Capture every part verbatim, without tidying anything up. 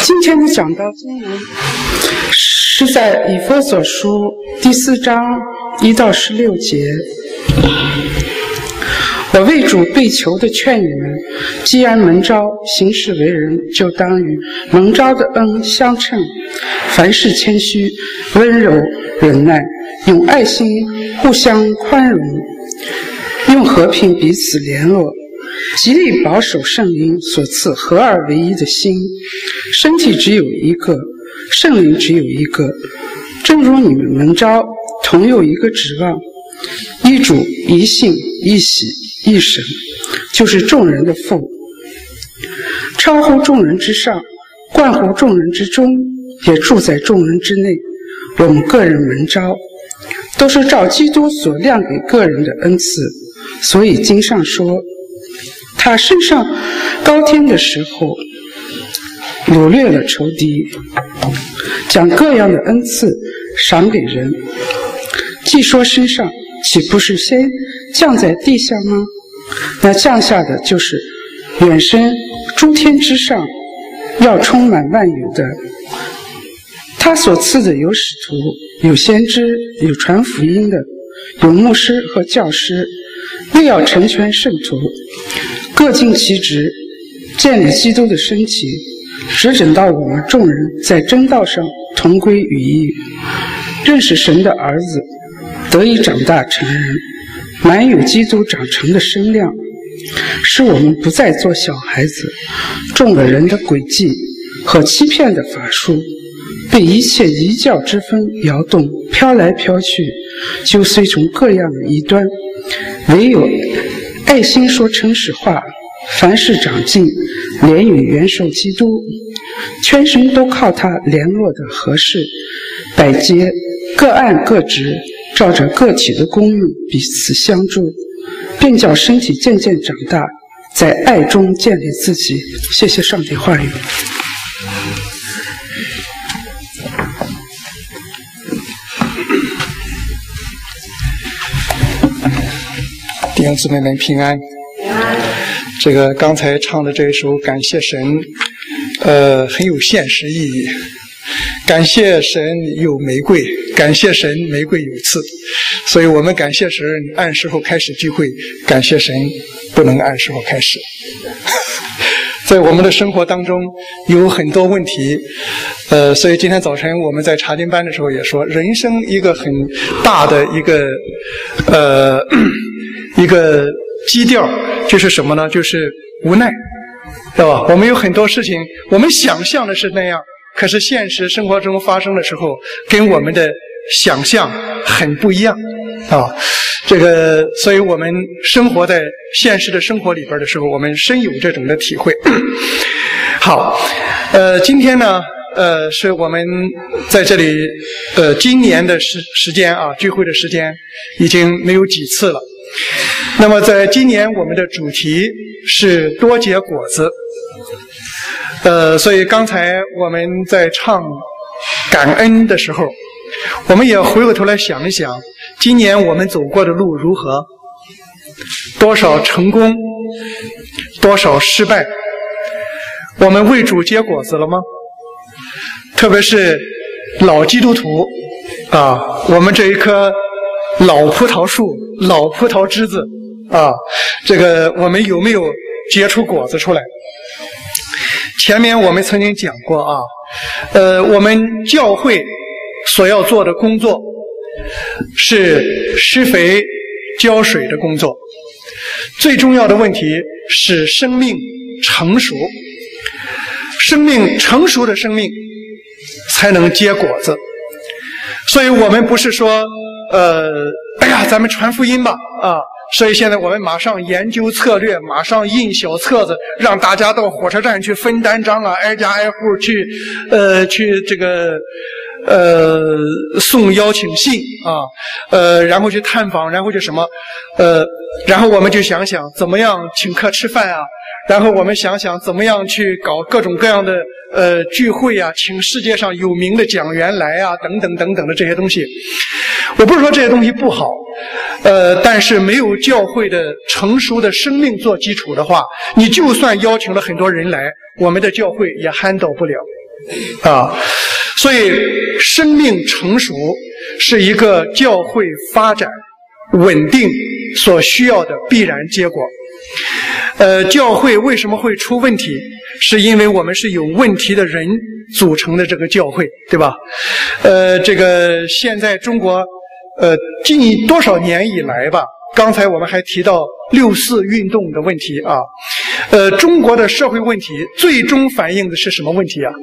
今天的讲道经文是在以弗所书第四章一到十六节。我为主被求的劝你们，既然蒙召行事为人，就当与蒙召的恩相称，凡事谦虚、温柔、忍耐，用爱心互相宽容，用和平彼此联络，极力保守圣灵所赐合二为一的心。身体只有一个，圣灵只有一个，正如你们蒙召同有一个指望，一主、一信、一喜、一神，就是众人的父，超乎众人之上，贯乎众人之中，也住在众人之内。我们个人蒙召，都是照基督所量给个人的恩赐。所以经上说，他升上高天的时候，掳掠了仇敌，将各样的恩赐赏给人。既说升上，岂不是先降在地下吗？那降下的就是远升诸天之上，要充满万有的。他所赐的有使徒，有先知，有传福音的，有牧师和教师，为要成全圣徒，各尽其职，建立基督的身体，直等到我们众人在真道上同归于一，认识神的儿子，得以长大成人，满有基督长成的身量，使我们不再做小孩子，中了人的诡计和欺骗的法术，被一切异教之风摇动，飘来飘去，就随从各样的异端。唯有爱心说诚实话，凡事长进，连与元首基督，全身都靠他联络的合适，百节各按各职，照着个体的功用彼此相助，便叫身体渐渐长大，在爱中建立自己。谢谢上帝话语。 弟兄姊妹们平安。这个刚才唱的这一首感谢神，呃，很有现实意义。感谢神有玫瑰，感谢神玫瑰有刺，所以我们感谢神按时候开始聚会，感谢神不能按时候开始。在我们的生活当中有很多问题，呃，所以今天早晨我们在查经班的时候也说，人生一个很大的一个呃一个基调就是什么呢？就是无奈，对吧？我们有很多事情，我们想象的是那样，可是现实生活中发生的时候，跟我们的想象很不一样啊。这个，所以我们生活在现实的生活里边的时候，我们深有这种的体会。好，呃，今天呢，呃，是我们在这里，呃，今年的时时间啊，聚会的时间已经没有几次了。那么在今年我们的主题是多结果子，呃，所以刚才我们在唱感恩的时候，我们也回过头来想一想，今年我们走过的路如何？多少成功，多少失败？我们为主结果子了吗？特别是老基督徒啊，我们这一棵老葡萄树、老葡萄枝子啊，这个我们有没有结出果子出来？前面我们曾经讲过啊，呃，我们教会所要做的工作是施肥浇水的工作，最重要的问题是生命成熟，生命成熟的生命才能结果子。所以我们不是说呃，哎呀，咱们传福音吧啊！所以现在我们马上研究策略，马上印小册子，让大家到火车站去分单张啊，挨家挨户去，呃，去这个呃送邀请信啊，呃，然后去探访，然后就什么，呃，然后我们就想想怎么样请客吃饭啊，然后我们想想怎么样去搞各种各样的呃聚会啊，请世界上有名的讲员来啊，等等等等的这些东西。我不是说这些东西不好，呃，但是没有教会的成熟的生命做基础的话，你就算邀请了很多人来，我们的教会也handle不了啊。所以生命成熟是一个教会发展稳定所需要的必然结果。呃，教会为什么会出问题？是因为我们是有问题的人组成的这个教会，对吧？呃，这个现在中国呃近多少年以来吧，刚才我们还提到六四运动的问题啊，呃，中国的社会问题最终反映的是什么问题啊？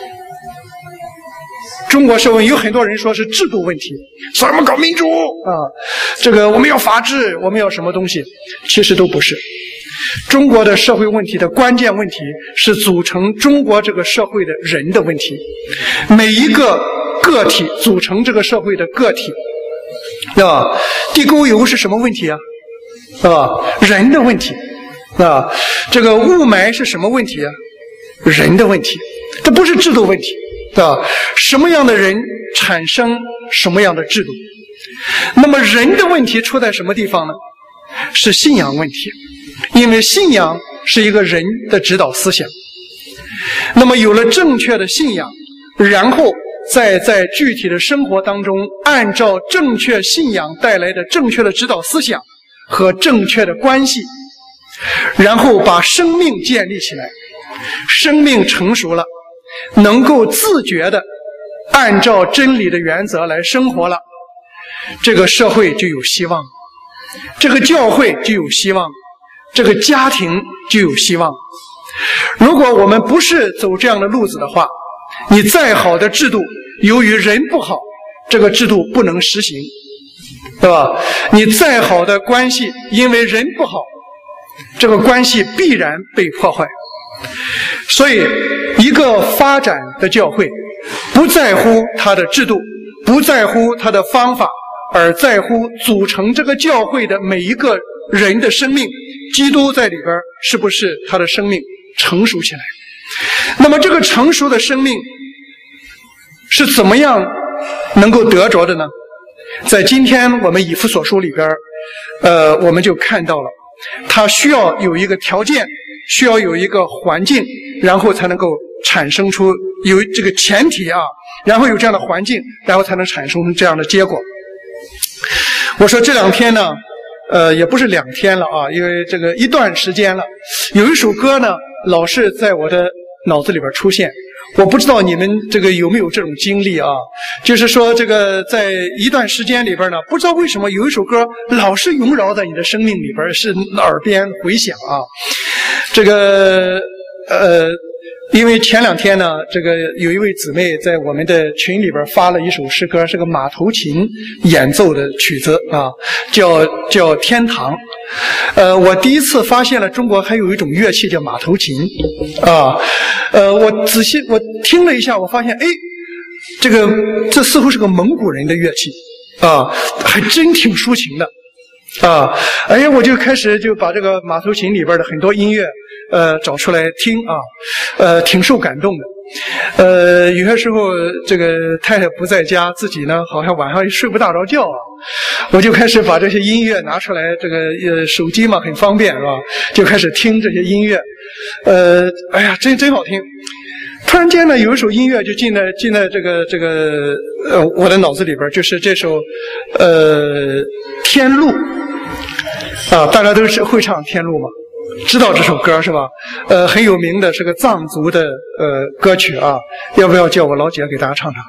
中国社会有很多人说是制度问题，说我们搞民主啊，这个我们要法治，我们要什么东西，其实都不是。中国的社会问题的关键问题是组成中国这个社会的人的问题，每一个个体组成这个社会的个体，对吧？地沟油是什么问题啊？啊，人的问题啊。这个雾霾是什么问题啊？人的问题，这不是制度问题。啊，什么样的人产生什么样的制度？那么人的问题出在什么地方呢？是信仰问题，因为信仰是一个人的指导思想。那么有了正确的信仰，然后再在具体的生活当中，按照正确信仰带来的正确的指导思想和正确的关系，然后把生命建立起来，生命成熟了，能够自觉地按照真理的原则来生活了，这个社会就有希望，这个教会就有希望，这个家庭就有希望。如果我们不是走这样的路子的话，你再好的制度，由于人不好，这个制度不能实行，对吧？你再好的关系，因为人不好，这个关系必然被破坏。所以一个发展的教会不在乎它的制度，不在乎它的方法，而在乎组成这个教会的每一个人的生命，基督在里边是不是他的生命成熟起来。那么这个成熟的生命是怎么样能够得着的呢？在今天我们以弗所书里边呃，我们就看到了它需要有一个条件，需要有一个环境，然后才能够产生出有这个前提啊，然后有这样的环境，然后才能产生这样的结果。我说这两天呢呃，也不是两天了啊，因为这个一段时间了，有一首歌呢老是在我的脑子里边出现，我不知道你们这个有没有这种经历啊，就是说这个在一段时间里边呢，不知道为什么有一首歌老是萦绕在你的生命里边，是耳边回响啊。这个呃因为前两天呢，这个有一位姊妹在我们的群里边发了一首诗歌，是个马头琴演奏的曲子啊，叫叫天堂。呃，我第一次发现了中国还有一种乐器叫马头琴啊。呃，我仔细我听了一下，我发现，哎，这个这似乎是个蒙古人的乐器啊，还真挺抒情的。啊，哎呀，我就开始就把这个马头琴里边的很多音乐，呃，找出来听啊，呃，挺受感动的。呃，有些时候这个太太不在家，自己呢好像晚上也睡不大着觉啊，我就开始把这些音乐拿出来，这个呃手机嘛很方便是吧？就开始听这些音乐，呃，哎呀，真真好听。突然间呢，有一首音乐就进了进了这个这个呃我的脑子里边，就是这首呃《天路》啊，大家都是会唱《天路》吗？知道这首歌是吧？呃，很有名的，是个藏族的呃歌曲啊，要不要叫我老姐给大家唱唱？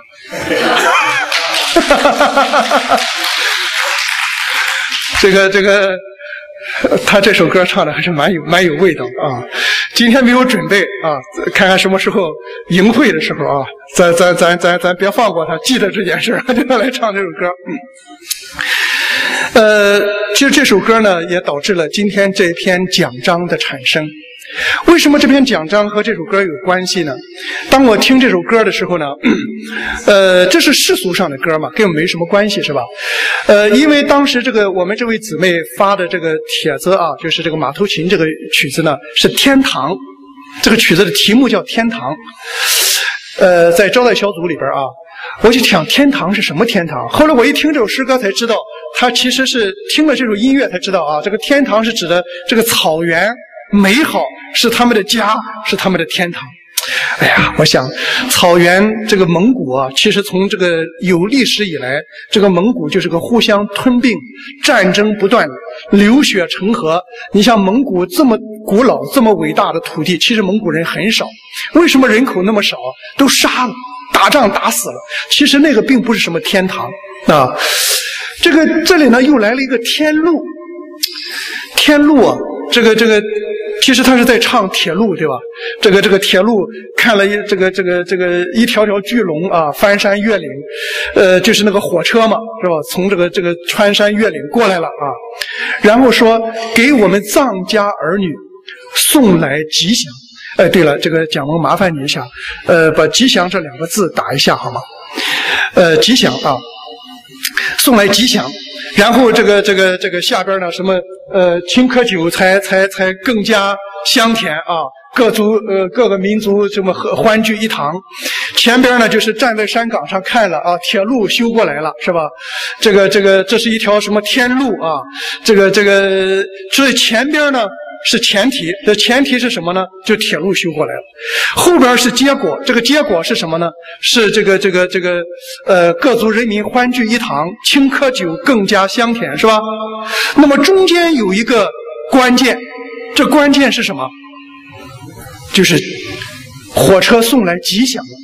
这个这个。他这首歌唱的还是蛮有蛮有味道啊！今天没有准备啊，看看什么时候营会的时候啊，咱咱咱咱咱别放过他，记得这件事，就要来唱这首歌。嗯，呃，其实这首歌呢，也导致了今天这篇讲章的产生。为什么这篇讲章和这首歌有关系呢？当我听这首歌的时候呢，呃，这是世俗上的歌嘛，跟我们没什么关系，是吧？呃，因为当时这个我们这位姊妹发的这个帖子啊，就是这个马头琴这个曲子呢，是天堂，这个曲子的题目叫天堂。呃，在招待小组里边啊，我就想天堂是什么天堂？后来我一听这首诗歌才知道，他其实是听了这首音乐才知道啊，这个天堂是指的这个草原美好，是他们的家，是他们的天堂。 哎呀，我想草原这个蒙古啊，其实从这个有历史以来，这个蒙古就是个互相吞并、战争不断、流血成河。你像蒙古这么古老、这么伟大的土地，其实蒙古人很少。为什么人口那么少？都杀了，打仗打死了。其实那个并不是什么天堂啊。这个这里呢，又来了一个天路。天路啊，这个这个。其实他是在唱铁路，对吧？这个这个铁路看了一这个这个这个一条条巨龙啊，翻山越岭，呃，就是那个火车嘛，是吧？从这个这个穿山越岭过来了啊。然后说给我们藏家儿女送来吉祥。哎，对了，这个蒋萌麻烦你一下，呃，把吉祥这两个字打一下好吗？呃，吉祥啊，送来吉祥。然后这个这个这个下边呢，什么呃，青稞酒才才才更加香甜啊！各族呃各个民族这么和欢聚一堂。前边呢就是站在山岗上看了啊，铁路修过来了是吧？这个这个这是一条什么天路啊？这个这个所以前边呢是前提，这前提是什么呢？就铁路修过来了。后边是结果，这个结果是什么呢？是这个这个这个呃各族人民欢聚一堂，青稞酒更加香甜，是吧？那么中间有一个关键，这关键是什么？就是火车送来吉祥了。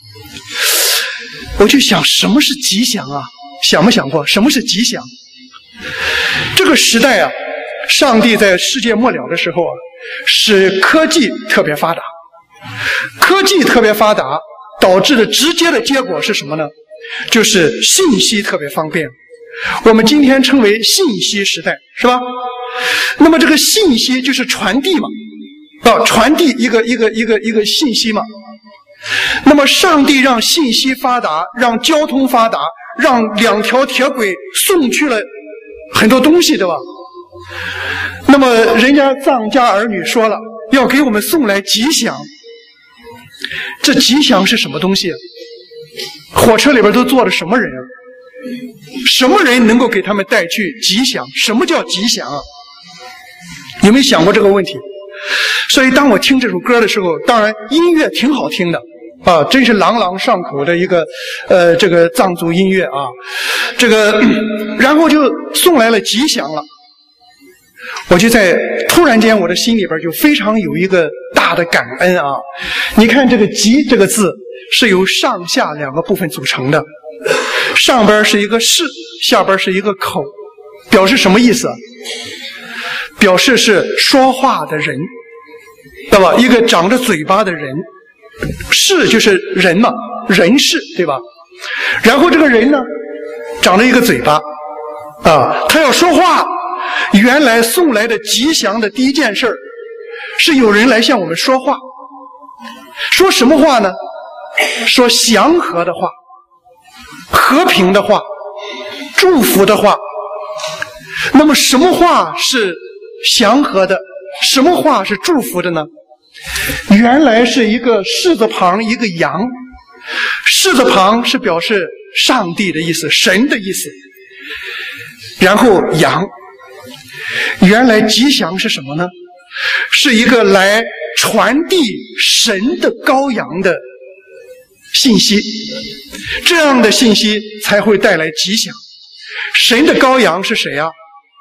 我就想，什么是吉祥啊？想没想过什么是吉祥？这个时代啊，上帝在世界末了的时候啊，使科技特别发达。科技特别发达导致的直接的结果是什么呢？就是信息特别方便。我们今天称为信息时代，是吧？那么这个信息就是传递嘛，啊，传递一个一个一个一个信息嘛。那么上帝让信息发达，让交通发达，让两条铁轨送去了很多东西，对吧？那么人家藏家儿女说了，要给我们送来吉祥。这吉祥是什么东西？火车里边都坐着什么人啊？什么人能够给他们带去吉祥？什么叫吉祥啊？有没有想过这个问题？所以当我听这首歌的时候，当然音乐挺好听的啊，真是朗朗上口的一个呃这个藏族音乐啊，这个然后就送来了吉祥了。我就在突然间我的心里边就非常有一个大的感恩啊！你看这个吉这个字是由上下两个部分组成的，上边是一个士，下边是一个口，表示什么意思？表示是说话的人，对吧？一个长着嘴巴的人，士就是人嘛，人士，对吧？然后这个人呢，长着一个嘴巴啊，他要说话。原来送来的吉祥的第一件事是有人来向我们说话，说什么话呢？说祥和的话，和平的话，祝福的话。那么什么话是祥和的？什么话是祝福的呢？原来是一个士字旁一个阳，士字旁是表示上帝的意思，神的意思，然后阳。原来吉祥是什么呢？是一个来传递神的羔羊的信息，这样的信息才会带来吉祥。神的羔羊是谁啊？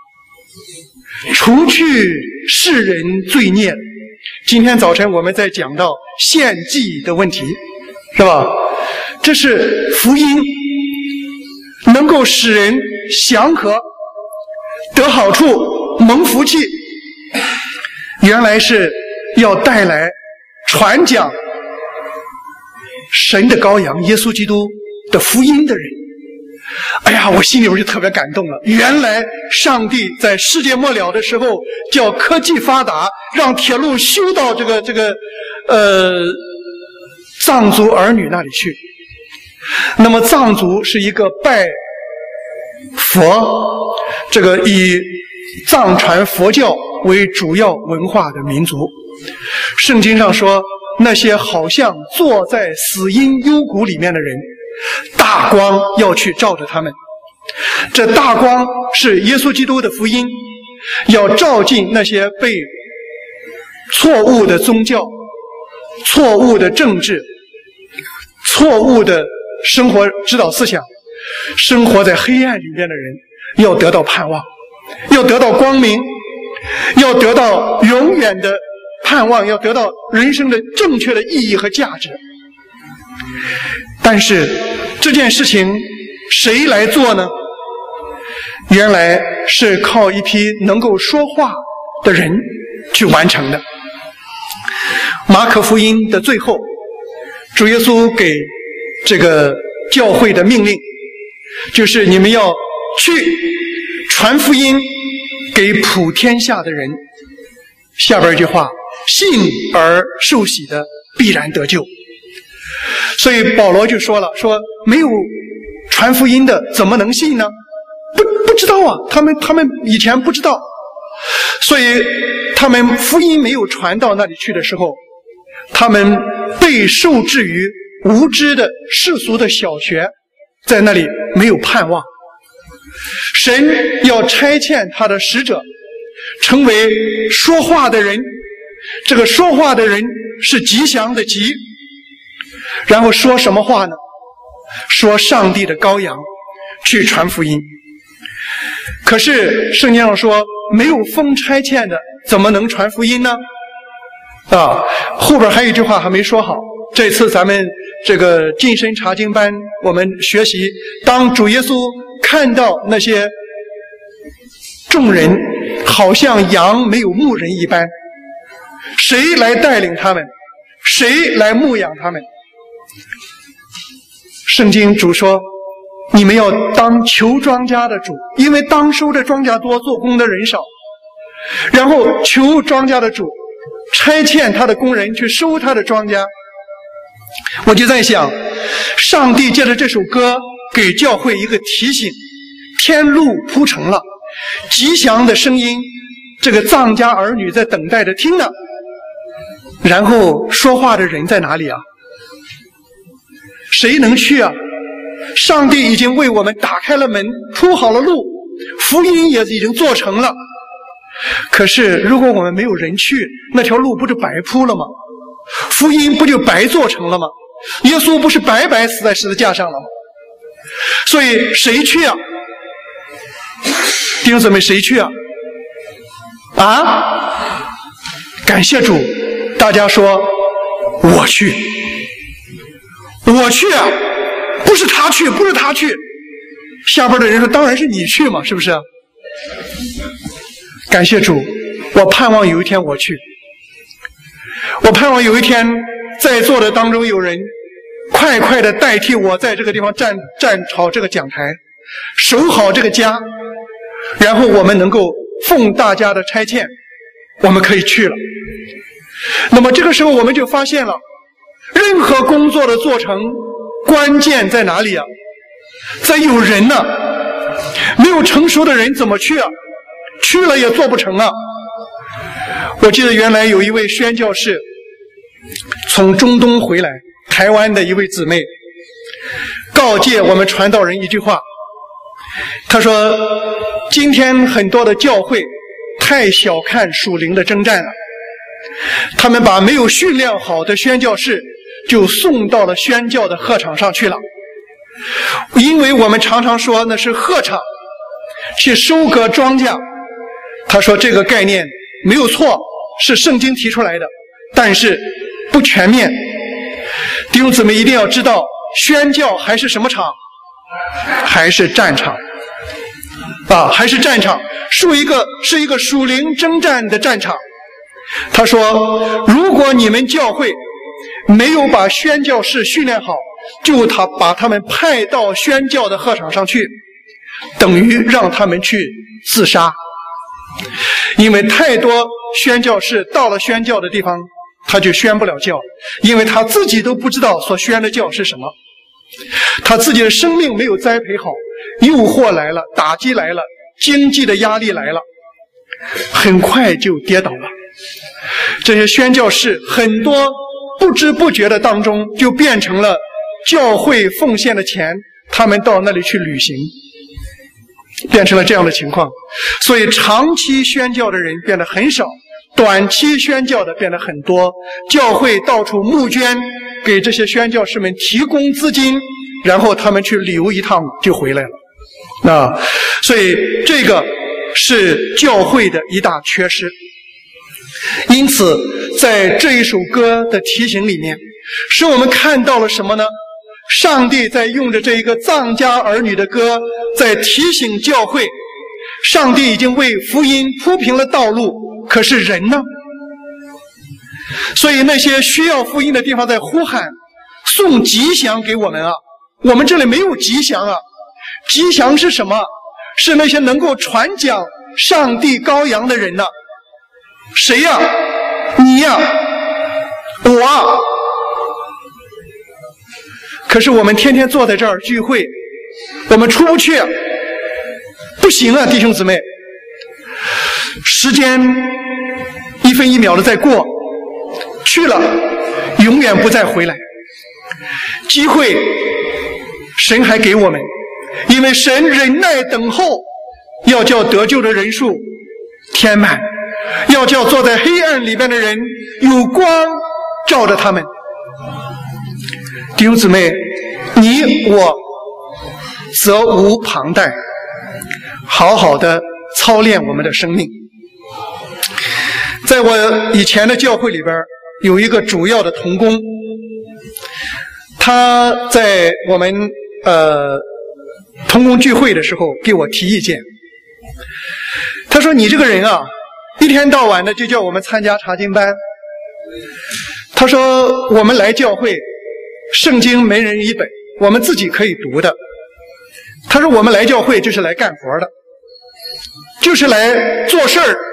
除去世人罪孽。今天早晨我们在讲到献祭的问题，是吧？这是福音，能够使人祥和，得好处，蒙福气。原来是要带来传讲神的羔羊耶稣基督的福音的人。哎呀，我心里边就特别感动了。原来上帝在世界末了的时候，叫科技发达，让铁路修到这个这个呃藏族儿女那里去。那么藏族是一个拜佛，这个以藏传佛教为主要文化的民族。圣经上说，那些好像坐在死荫幽谷里面的人，大光要去照着他们。这大光是耶稣基督的福音，要照进那些被错误的宗教错误的政治、错误的生活指导思想，生活在黑暗里面的人要得到盼望，要得到光明，要得到永远的盼望，要得到人生的正确的意义和价值。但是这件事情谁来做呢？原来是靠一批能够说话的人去完成的。马可福音的最后，主耶稣给这个教会的命令就是你们要去传福音给普天下的人。下边一句话，信而受洗的必然得救。所以保罗就说了，说没有传福音的怎么能信呢？不不知道啊，他们他们以前不知道，所以他们福音没有传到那里去的时候，他们被受制于无知的世俗的小学，在那里没有盼望。神要差遣他的使者成为说话的人，这个说话的人是吉祥的吉，然后说什么话呢？说上帝的羔羊，去传福音。可是圣经上说，没有奉差遣的怎么能传福音呢？啊，后边还有一句话还没说好。这次咱们这个近身查经班，我们学习，当主耶稣看到那些众人好像羊没有牧人一般，谁来带领他们？谁来牧养他们？圣经主说，你们要当求庄稼的主，因为当收的庄稼多，做工的人少。然后求庄稼的主差遣他的工人去收他的庄稼。我就在想，上帝借着这首歌给教会一个提醒，天路铺成了，吉祥的声音，这个藏家儿女在等待着听呢。然后说话的人在哪里啊？谁能去啊？上帝已经为我们打开了门，铺好了路，福音也已经做成了。可是如果我们没有人去，那条路不就白铺了吗？福音不就白做成了吗？耶稣不是白白死在十字架上了吗？所以谁去啊？弟兄姊妹，谁去啊？啊？感谢主，大家说我去，我去啊！不是他去，不是他去。下边的人说，当然是你去嘛，是不是？感谢主，我盼望有一天我去，我盼望有一天在座的当中有人快快的代替我在这个地方站站好这个讲台，守好这个家，然后我们能够奉大家的差遣，我们可以去了。那么这个时候我们就发现了，任何工作的做成关键在哪里啊？在有人呢、啊，没有成熟的人怎么去啊？去了也做不成啊！我记得原来有一位宣教士从中东回来，台湾的一位姊妹告诫我们传道人一句话，他说，今天很多的教会太小看属灵的征战了，他们把没有训练好的宣教士就送到了宣教的禾场上去了。因为我们常常说那是禾场，去收割庄稼。他说这个概念没有错，是圣经提出来的，但是不全面。弟兄姊妹一定要知道，宣教还是什么场？还是战场啊，还是战场，是一个是一个属灵征战的战场。他说，如果你们教会没有把宣教士训练好，就他把他们派到宣教的禾场上去，等于让他们去自杀。因为太多宣教士到了宣教的地方，他就宣不了教，因为他自己都不知道所宣的教是什么，他自己的生命没有栽培好，诱惑来了，打击来了，经济的压力来了，很快就跌倒了。这些宣教士很多不知不觉的当中就变成了教会奉献的钱，他们到那里去旅行，变成了这样的情况。所以长期宣教的人变得很少， 短期宣教的变得很多，教会到处募捐，给这些宣教士们提供资金，然后他们去旅游一趟就回来了。啊，所以这个是教会的一大缺失。因此在这一首歌的提醒里面，使我们看到了什么呢？上帝在用着这一个藏家儿女的歌，在提醒教会，上帝已经为福音铺平了道路，可是人呢？所以那些需要福音的地方在呼喊，送吉祥给我们啊！我们这里没有吉祥啊！吉祥是什么？是那些能够传讲上帝羔羊的人呢、啊？谁呀？你呀？我啊？可是我们天天坐在这儿聚会，我们出不去啊！不行啊，弟兄姊妹，时间一分一秒的在过，去了永远不再回来。机会神还给我们，因为神忍耐等候，要叫得救的人数填满，要叫坐在黑暗里边的人有光照着他们。弟兄姊妹，你我责无旁贷，好好的操练我们的生命。在我以前的教会里边，有一个主要的同工，他在我们呃同工聚会的时候给我提意见。他说：“你这个人啊，一天到晚的就叫我们参加查经班。他说我们来教会，圣经没人一本，我们自己可以读的。他说我们来教会就是来干活的，就是来做事儿。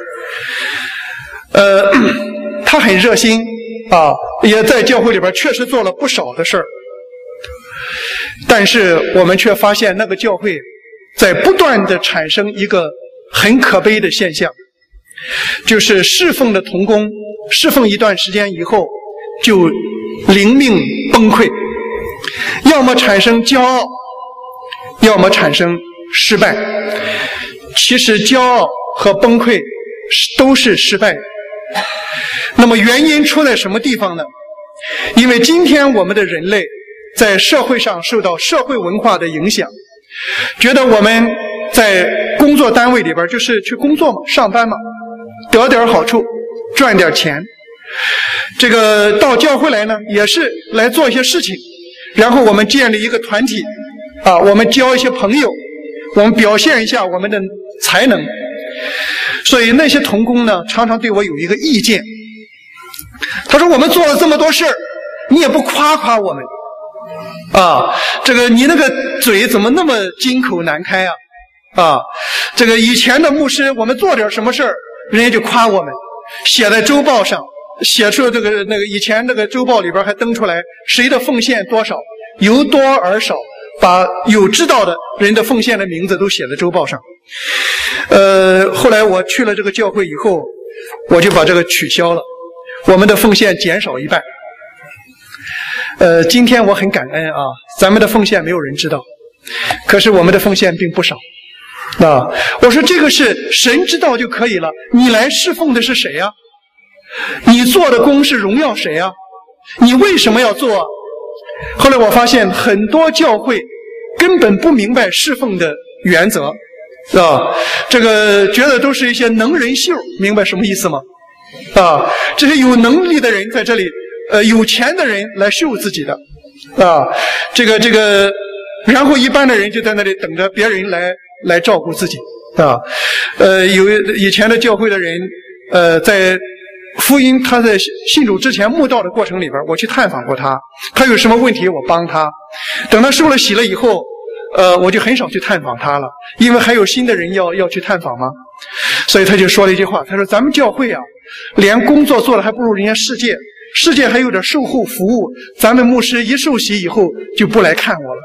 呃，他很热心啊，也在教会里边确实做了不少的事儿。但是我们却发现那个教会在不断的产生一个很可悲的现象，就是侍奉的同工侍奉一段时间以后就灵命崩溃，要么产生骄傲，要么产生失败。其实骄傲和崩溃都是失败的。那么原因出在什么地方呢？因为今天我们的人类在社会上受到社会文化的影响，觉得我们在工作单位里边就是去工作嘛，上班嘛，得点好处，赚点钱。这个到教会来呢，也是来做一些事情，然后我们建立一个团体啊，我们交一些朋友，我们表现一下我们的才能。所以那些同工呢，常常对我有一个意见，他说我们做了这么多事儿，你也不夸夸我们啊，这个你那个嘴怎么那么金口难开啊啊，这个以前的牧师我们做点什么事儿，人家就夸我们，写在周报上，写出这个那个以前那个周报里边还登出来谁的奉献多少，由多而少，把有知道的人的奉献的名字都写在周报上。呃，后来我去了这个教会以后，我就把这个取消了，我们的奉献减少一半。呃，今天我很感恩啊，咱们的奉献没有人知道，可是我们的奉献并不少啊。我说这个是神知道就可以了，你来侍奉的是谁呀？你做的工是荣耀谁呀？你为什么要做？后来我发现很多教会根本不明白侍奉的原则啊，这个觉得都是一些能人秀，明白什么意思吗？啊，这些有能力的人在这里，呃，有钱的人来秀自己的，啊，这个这个，然后一般的人就在那里等着别人来来照顾自己，啊，呃，有以前的教会的人，呃，在福音他在信主之前慕道的过程里边，我去探访过他，他有什么问题我帮他，等他受了洗了以后。呃，我就很少去探访他了，因为还有新的人要要去探访嘛，所以他就说了一句话，他说咱们教会啊，连工作做的还不如人家世界，世界还有点售后服务，咱们牧师一受洗以后就不来看我了。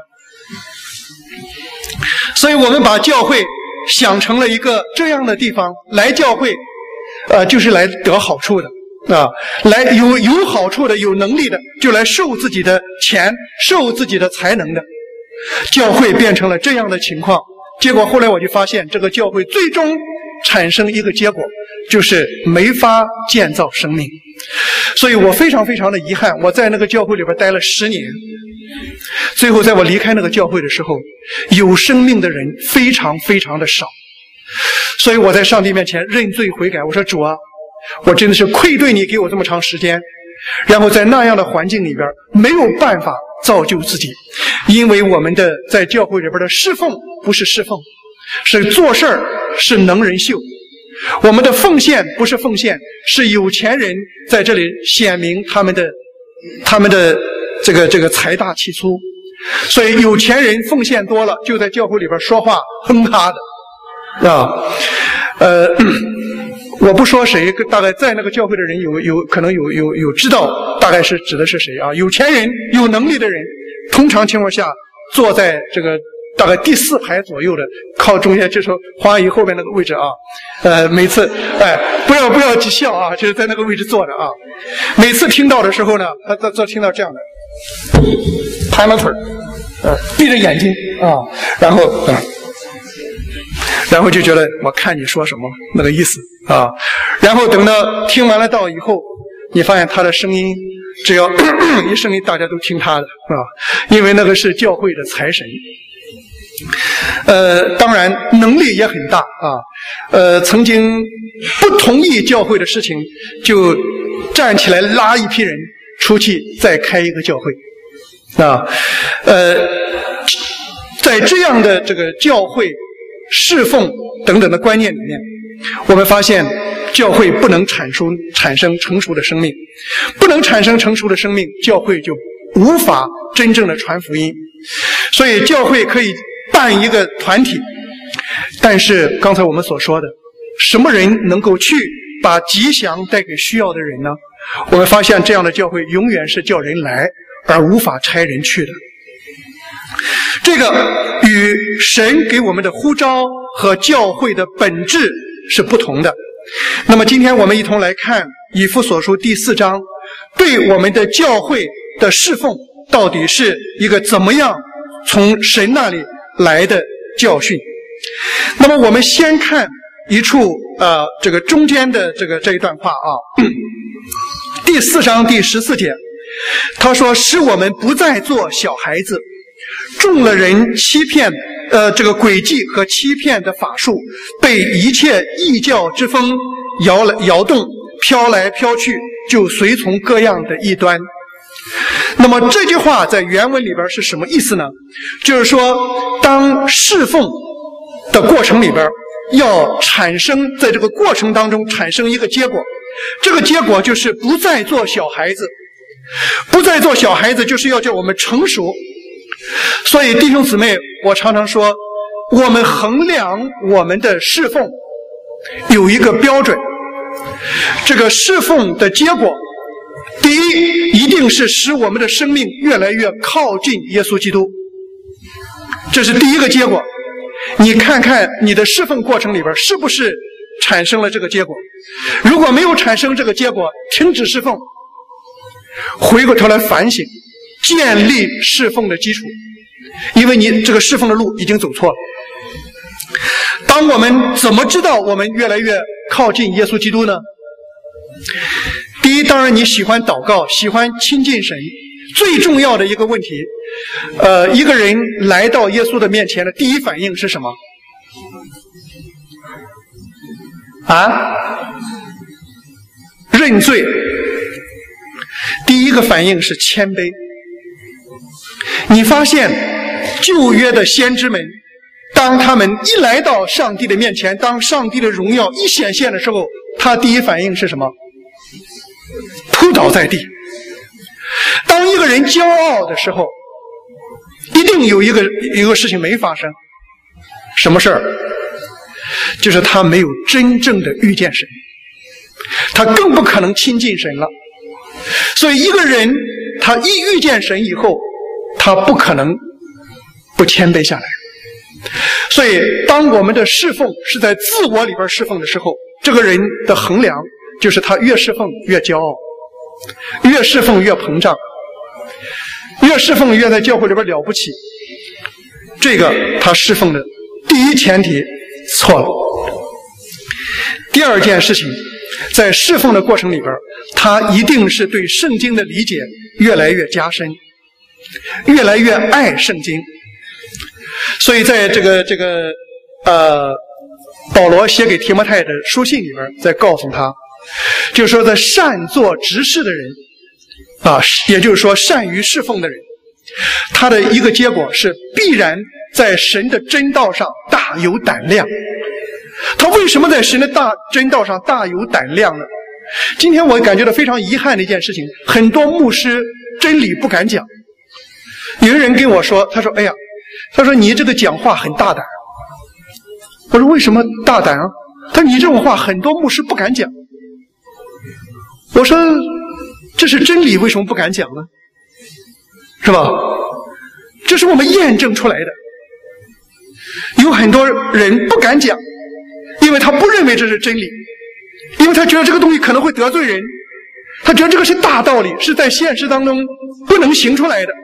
所以我们把教会想成了一个这样的地方，来教会，呃，就是来得好处的啊，来有有好处的、有能力的，就来受自己的钱、受自己的才能的。教会变成了这样的情况，结果后来我就发现这个教会最终产生一个结果， 就是没法建造生命。所以我非常非常的遗憾，我在那个教会里边待了十年，最后在我离开那个教会的时候，有生命的人非常非常的少。所以我在上帝面前认罪悔改，我说主啊，我真的是愧对你给我这么长时间，然后在那样的环境里边没有办法造就自己，因为我们的在教会里边的侍奉不是侍奉，是做事儿，是能人秀。我们的奉献不是奉献，是有钱人在这里显明他们的他们的这个这个财大气粗。所以有钱人奉献多了，就在教会里边说话哼哈的啊，呃，我不说谁，大概在那个教会的人有有可能有有有知道，大概是指的是谁啊？有钱人、有能力的人，通常情况下坐在这个大概第四排左右的，靠中间，就是黄阿姨后边那个位置啊。呃，每次哎，不要不要去笑啊，就是在那个位置坐着啊。每次听到的时候呢，他他他听到这样的，盘了腿儿，呃，闭着眼睛啊，然后啊。然后就觉得我看你说什么那个意思啊，然后等到听完了道以后，你发现他的声音只要咳咳一声音大家都听他的啊，因为那个是教会的财神。呃，当然能力也很大啊，呃，曾经不同意教会的事情就站起来拉一批人出去再开一个教会啊，呃，在这样的这个教会侍奉等等的观念里面，我们发现教会不能产生产生成熟的生命，不能产生成熟的生命，教会就无法真正的传福音。所以教会可以办一个团体，但是刚才我们所说的，什么人能够去把吉祥带给需要的人呢？我们发现这样的教会永远是叫人来而无法差人去的。这个与神给我们的呼召和教会的本质是不同的。那么今天我们一同来看以弗所书第四章，对我们的教会的侍奉到底是一个怎么样从神那里来的教训。那么我们先看一处呃这个中间的这个这一段话啊，第四章第十四节，他说使我们不再做小孩子，中了人欺骗呃这个诡计和欺骗的法术，被一切异教之风摇来摇动，飘来飘去，就随从各样的异端。那么这句话在原文里边是什么意思呢？就是说当侍奉的过程里边要产生，在这个过程当中产生一个结果，这个结果就是不再做小孩子，不再做小孩子就是要叫我们成熟。所以弟兄姊妹，我常常说，我们衡量我们的侍奉有一个标准，这个侍奉的结果，第一一定是使我们的生命越来越靠近耶稣基督，这是第一个结果。你看看你的侍奉过程里边是不是产生了这个结果，如果没有产生这个结果，停止侍奉，回过头来反省，建立侍奉的基础，因为你这个侍奉的路已经走错了。当我们怎么知道我们越来越靠近耶稣基督呢？第一，当然你喜欢祷告，喜欢亲近神，最重要的一个问题，呃，一个人来到耶稣的面前的第一反应是什么？啊？认罪。第一个反应是谦卑。你发现旧约的先知们，当他们一来到上帝的面前，当上帝的荣耀一显现的时候，他第一反应是什么？扑倒在地。当一个人骄傲的时候，一定有一个有一个事情没发生。什么事儿？就是他没有真正的遇见神，他更不可能亲近神了。所以一个人他一遇见神以后，他不可能不谦卑下来。所以当我们的侍奉是在自我里边侍奉的时候，这个人的衡量就是他越侍奉越骄傲，越侍奉越膨胀，越侍奉越在教会里边了不起。这个他侍奉的第一前提错了。 第二件事情，在侍奉的过程里边，他一定是对圣经的理解越来越加深，越来越爱圣经。所以在这个这个呃保罗写给提摩太的书信里边，在告诉他，就是说在善做执事的人啊，也就是说善于侍奉的人，他的一个结果是必然在神的真道上大有胆量。他为什么在神的大真道上大有胆量呢？今天我感觉到非常遗憾的一件事情，很多牧师真理不敢讲。有个人跟我说，他说哎呀，他说你这个讲话很大胆。我说为什么大胆啊？他说你这种话很多牧师不敢讲。我说这是真理，为什么不敢讲呢？是吧？这是我们验证出来的。有很多人不敢讲，因为他不认为这是真理，因为他觉得这个东西可能会得罪人，他觉得这个是大道理，是在现实当中不能行出来的。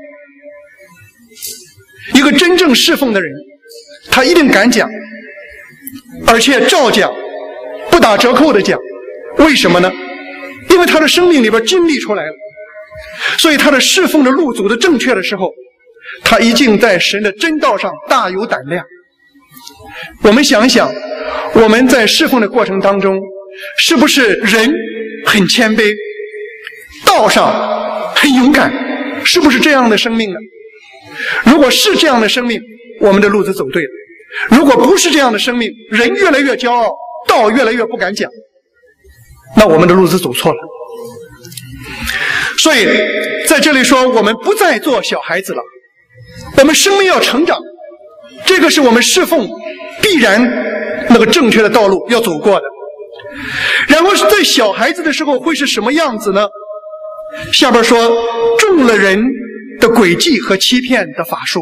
一个真正侍奉的人，他一定敢讲，而且照讲，不打折扣的讲。为什么呢？因为他的生命里边经历出来了，所以他的侍奉的路走的正确的时候，他一定在神的真道上大有胆量。我们想一想，我们在侍奉的过程当中，是不是人很谦卑，道上很勇敢？是不是这样的生命呢？如果是这样的生命，我们的路子走对了；如果不是这样的生命，人越来越骄傲，道越来越不敢讲，那我们的路子走错了。所以在这里说，我们不再做小孩子了，我们生命要成长，这个是我们侍奉必然那个正确的道路要走过的。然后是在小孩子的时候会是什么样子呢？下边说，中了人的诡计和欺骗的法术，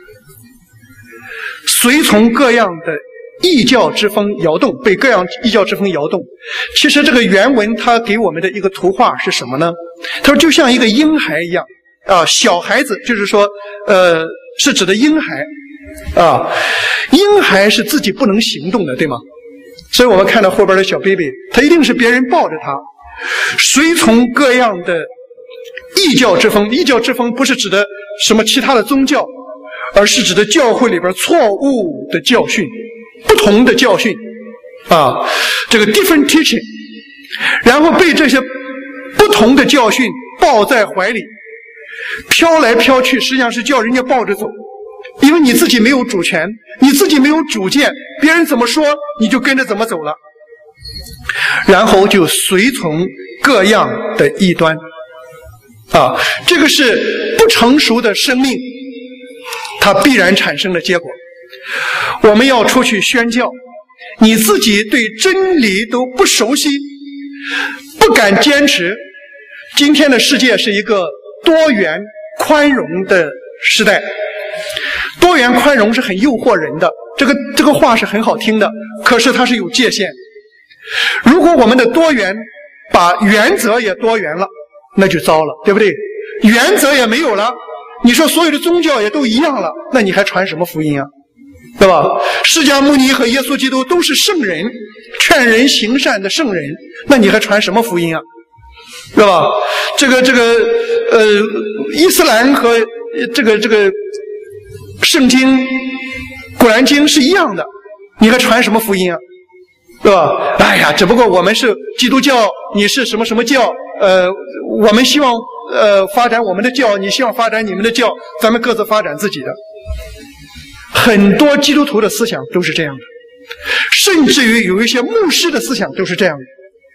随从各样的异教之风摇动，被各样异教之风摇动。其实这个原文他给我们的一个图画是什么呢？他说就像一个婴孩一样啊，小孩子就是说呃是指的婴孩啊，婴孩是自己不能行动的，对吗？所以我们看到后边的小 baby， 他一定是别人抱着他，随从各样的异教之风。异教之风不是指的什么其他的宗教，而是指的教会里边错误的教训，不同的教训啊，这个 different teaching， 然后被这些不同的教训抱在怀里，飘来飘去，实际上是叫人家抱着走。因为你自己没有主权，你自己没有主见，别人怎么说你就跟着怎么走了，然后就随从各样的异端啊，这个是不成熟的生命它必然产生的结果。我们要出去宣教，你自己对真理都不熟悉，不敢坚持。今天的世界是一个多元宽容的时代，多元宽容是很诱惑人的，这个这个话是很好听的，可是它是有界限。如果我们的多元把原则也多元了，那就糟了，对不对？原则也没有了，你说所有的宗教也都一样了，那你还传什么福音啊？对吧？释迦牟尼和耶稣基督都是圣人，劝人行善的圣人，那你还传什么福音啊？对吧？这个这个呃，伊斯兰和这个这个圣经古兰经是一样的，你还传什么福音啊？对吧？哎呀，只不过我们是基督教，你是什么什么教，呃，我们希望呃发展我们的教，你希望发展你们的教，咱们各自发展自己的。很多基督徒的思想都是这样的，甚至于有一些牧师的思想都是这样的，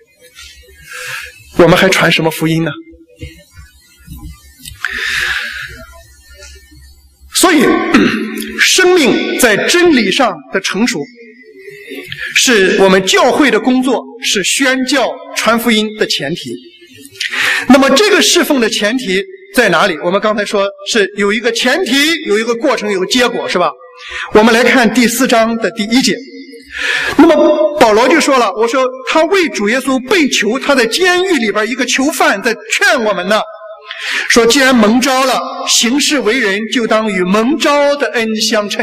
我们还传什么福音呢？所以生命在真理上的成熟，是我们教会的工作，是宣教传福音的前提。那么这个侍奉的前提在哪里？我们刚才说是有一个前提，有一个过程，有个结果，是吧？我们来看第四章的第一节。那么保罗就说了，我说他为主耶稣被囚，他在监狱里边一个囚犯在劝我们呢，说既然蒙召了，行事为人就当与蒙召的恩相称。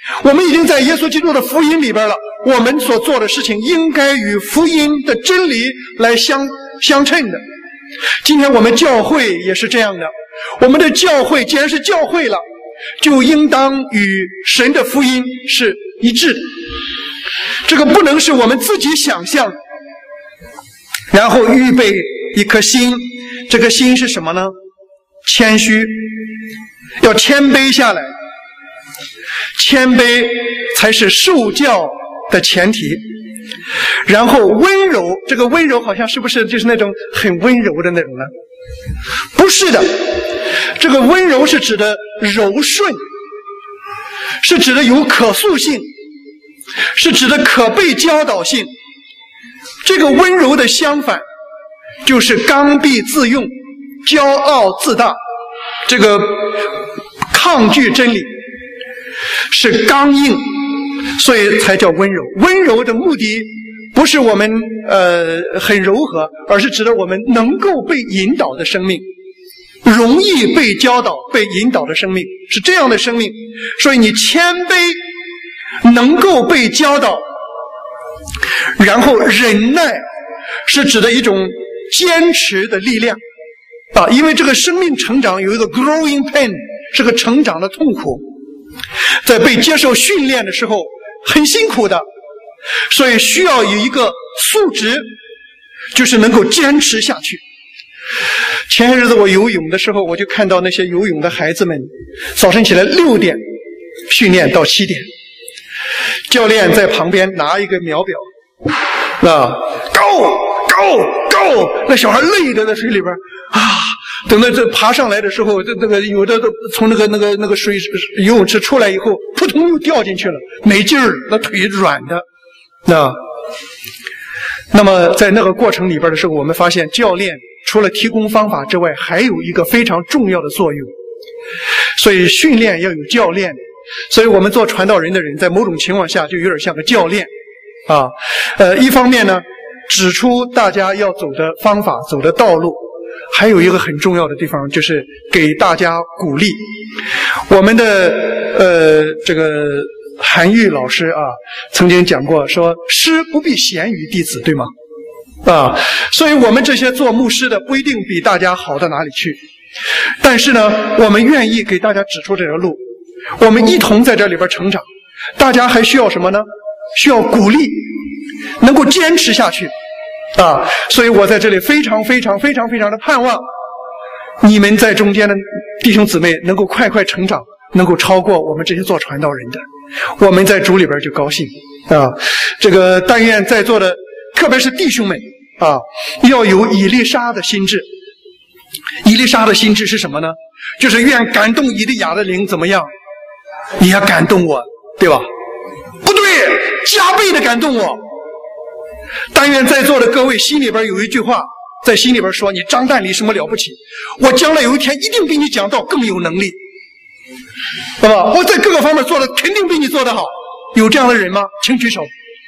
我们已经在耶稣基督的福音里边了，我们所做的事情应该与福音的真理来相相称的。今天我们教会也是这样的，我们的教会既然是教会了，就应当与神的福音是一致的。这个不能是我们自己想象，然后预备一颗心，这个心是什么呢？谦虚，要谦卑下来，谦卑才是受教的前提。然后温柔，这个温柔好像是不是就是那种很温柔的那种呢？不是的，这个温柔是指的柔顺，是指的有可塑性，是指的可被教导性。这个温柔的相反就是刚愎自用，骄傲自大，这个抗拒真理，是刚硬，所以才叫温柔。温柔的目的不是我们呃很柔和，而是指的我们能够被引导的生命，容易被教导被引导的生命，是这样的生命。所以你谦卑，能够被教导，然后忍耐是指的一种坚持的力量啊，因为这个生命成长有一个 growing pain， 是个成长的痛苦，在被接受训练的时候很辛苦的，所以需要有一个素质，就是能够坚持下去。前些日子我游泳的时候，我就看到那些游泳的孩子们早晨起来六点训练到七点，教练在旁边拿一个秒表啊 ，go go go， 那小孩累的在水里边啊，等到这爬上来的时候，这那个有的都从那个那个那个水游泳池出来以后，扑通又掉进去了，没劲儿，那腿软的，那。那么在那个过程里边的时候，我们发现教练除了提供方法之外，还有一个非常重要的作用。所以训练要有教练，所以我们做传道人的人，在某种情况下就有点像个教练啊。呃，一方面呢，指出大家要走的方法、走的道路；还有一个很重要的地方，就是给大家鼓励。我们的呃这个。韩愈老师啊，曾经讲过说，师不必贤于弟子，对吗？啊，所以我们这些做牧师的不一定比大家好到哪里去，但是呢，我们愿意给大家指出这条路，我们一同在这里边成长。大家还需要什么呢？需要鼓励，能够坚持下去啊！所以我在这里非常非常非常非常的盼望你们在中间的弟兄姊妹能够快快成长，能够超过我们这些做传道人的。我们在主里边就高兴啊！这个但愿在座的，特别是弟兄们啊，要有以利沙的心智。以利沙的心智是什么呢？就是愿感动以利亚的灵怎么样？你要感动我，对吧？不对，加倍的感动我。但愿在座的各位心里边有一句话，在心里边说：你张旦离什么了不起？我将来有一天一定比你讲道更有能力。对吧？我在各个方面做的肯定比你做得好，有这样的人吗？请举手。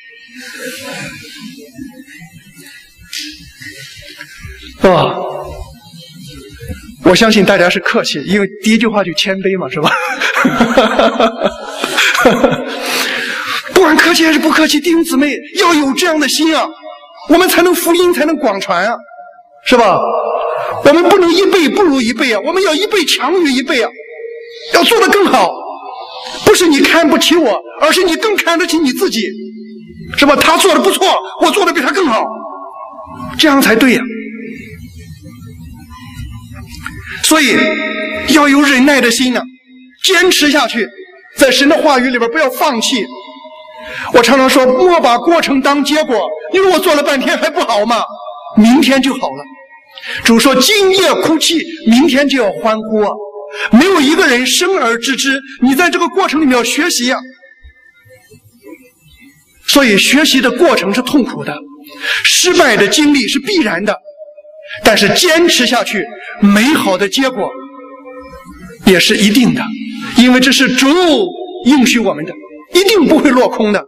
是吧？我相信大家是客气，因为第一句话就谦卑嘛，是吧？不管客气还是不客气，弟兄姊妹要有这样的心啊，我们才能福音才能广传啊，是吧？我们不能一倍不如一倍啊，我们要一倍强于一倍啊。要做得更好，不是你看不起我，而是你更看得起你自己，是吧？他做得不错，我做得比他更好，这样才对呀。所以要有忍耐的心呢、啊，坚持下去，在神的话语里边不要放弃。我常常说，莫把过程当结果，因为我做了半天还不好嘛，明天就好了。主说今夜哭泣，明天就要欢呼啊。没有一个人生而知之，你在这个过程里面要学习啊。所以学习的过程是痛苦的，失败的经历是必然的，但是坚持下去，美好的结果也是一定的，因为这是主应许我们的，一定不会落空的。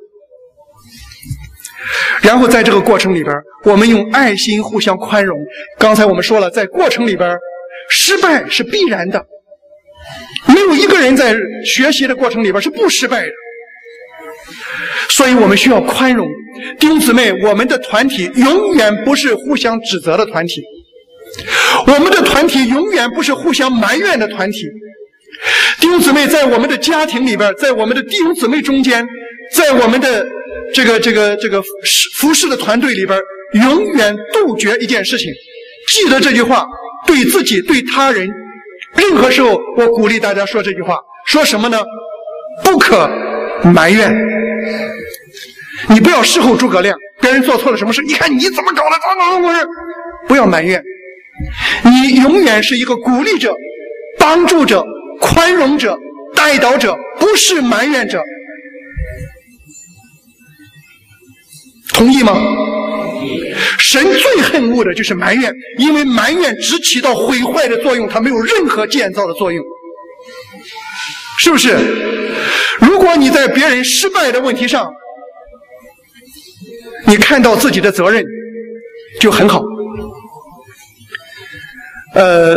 然后在这个过程里边，我们用爱心互相宽容。刚才我们说了，在过程里边失败是必然的，没有一个人在学习的过程里边是不失败的， 所以我们需要宽容。弟兄姊妹，我们的团体永远不是互相指责的团体，我们的团体永远不是互相埋怨的团体。弟兄姊妹，在我们的家庭里边，在我们的弟兄姊妹中间，在我们的这个这个这个服侍的团队里边，永远杜绝一件事情，记得这句话，对自己对他人，任何时候我鼓励大家说这句话，说什么呢？不可埋怨。你不要事后诸葛亮，别人做错了什么事，你看你怎么搞的，怎么怎么回事，不要埋怨。你永远是一个鼓励者、帮助者、宽容者、带导者，不是埋怨者。同意吗？神最恨恶的就是埋怨，因为埋怨只起到毁坏的作用，它没有任何建造的作用，是不是？如果你在别人失败的问题上，你看到自己的责任，就很好。呃，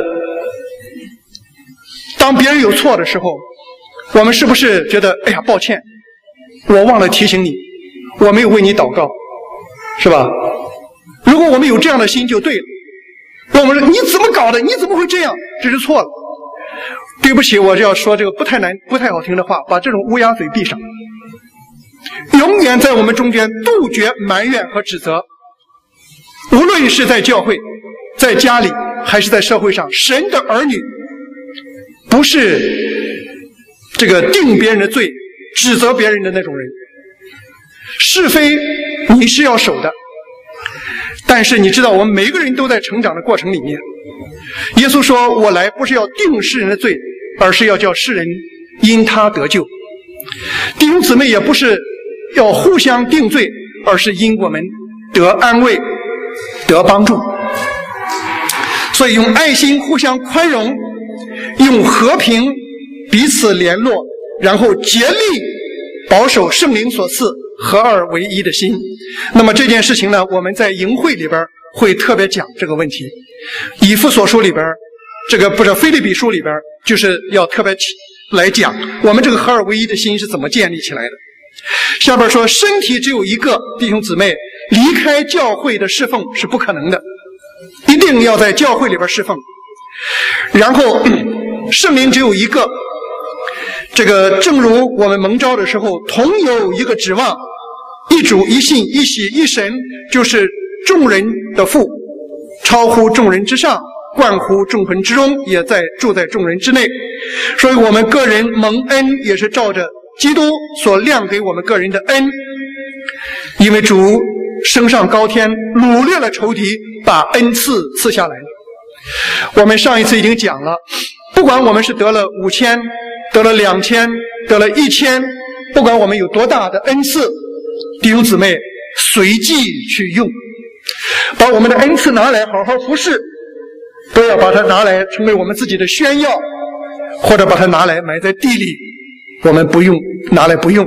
当别人有错的时候，我们是不是觉得，哎呀，抱歉，我忘了提醒你，我没有为你祷告，是吧？如果我们有这样的心就对了。我们说你怎么搞的？你怎么会这样？这是错了。对不起，我就要说这个不太难、不太好听的话，把这种乌鸦嘴闭上。永远在我们中间杜绝埋怨和指责，无论是在教会、在家里还是在社会上，神的儿女不是这个定别人的罪、指责别人的那种人。是非你是要守的，但是你知道我们每个人都在成长的过程里面。耶稣说，我来不是要定世人的罪，而是要叫世人因他得救。弟兄姊妹也不是要互相定罪，而是因我们得安慰、得帮助。所以用爱心互相宽容，用和平彼此联络，然后竭力保守圣灵所赐合二为一的心。那么这件事情呢，我们在营会里边会特别讲这个问题。以弗所书里边，这个不是腓立比书里边，就是要特别来讲我们这个合二为一的心是怎么建立起来的。下边说，身体只有一个，弟兄姊妹，离开教会的侍奉是不可能的，一定要在教会里边侍奉。然后圣灵只有一个，这个正如我们蒙召的时候同有一个指望，一主一信一喜一神，就是众人的父，超乎众人之上，贯乎众魂之中，也在住在众人之内。所以我们个人蒙恩也是照着基督所量给我们个人的恩，因为主升上高天，掳掠了仇敌，把恩赐赐下来了。我们上一次已经讲了，不管我们是得了五千，得了两千，得了一千，不管我们有多大的恩赐，弟兄姊妹随即去用，把我们的恩赐拿来好好服侍，不要把它拿来成为我们自己的炫耀，或者把它拿来埋在地里，我们不用，拿来不用。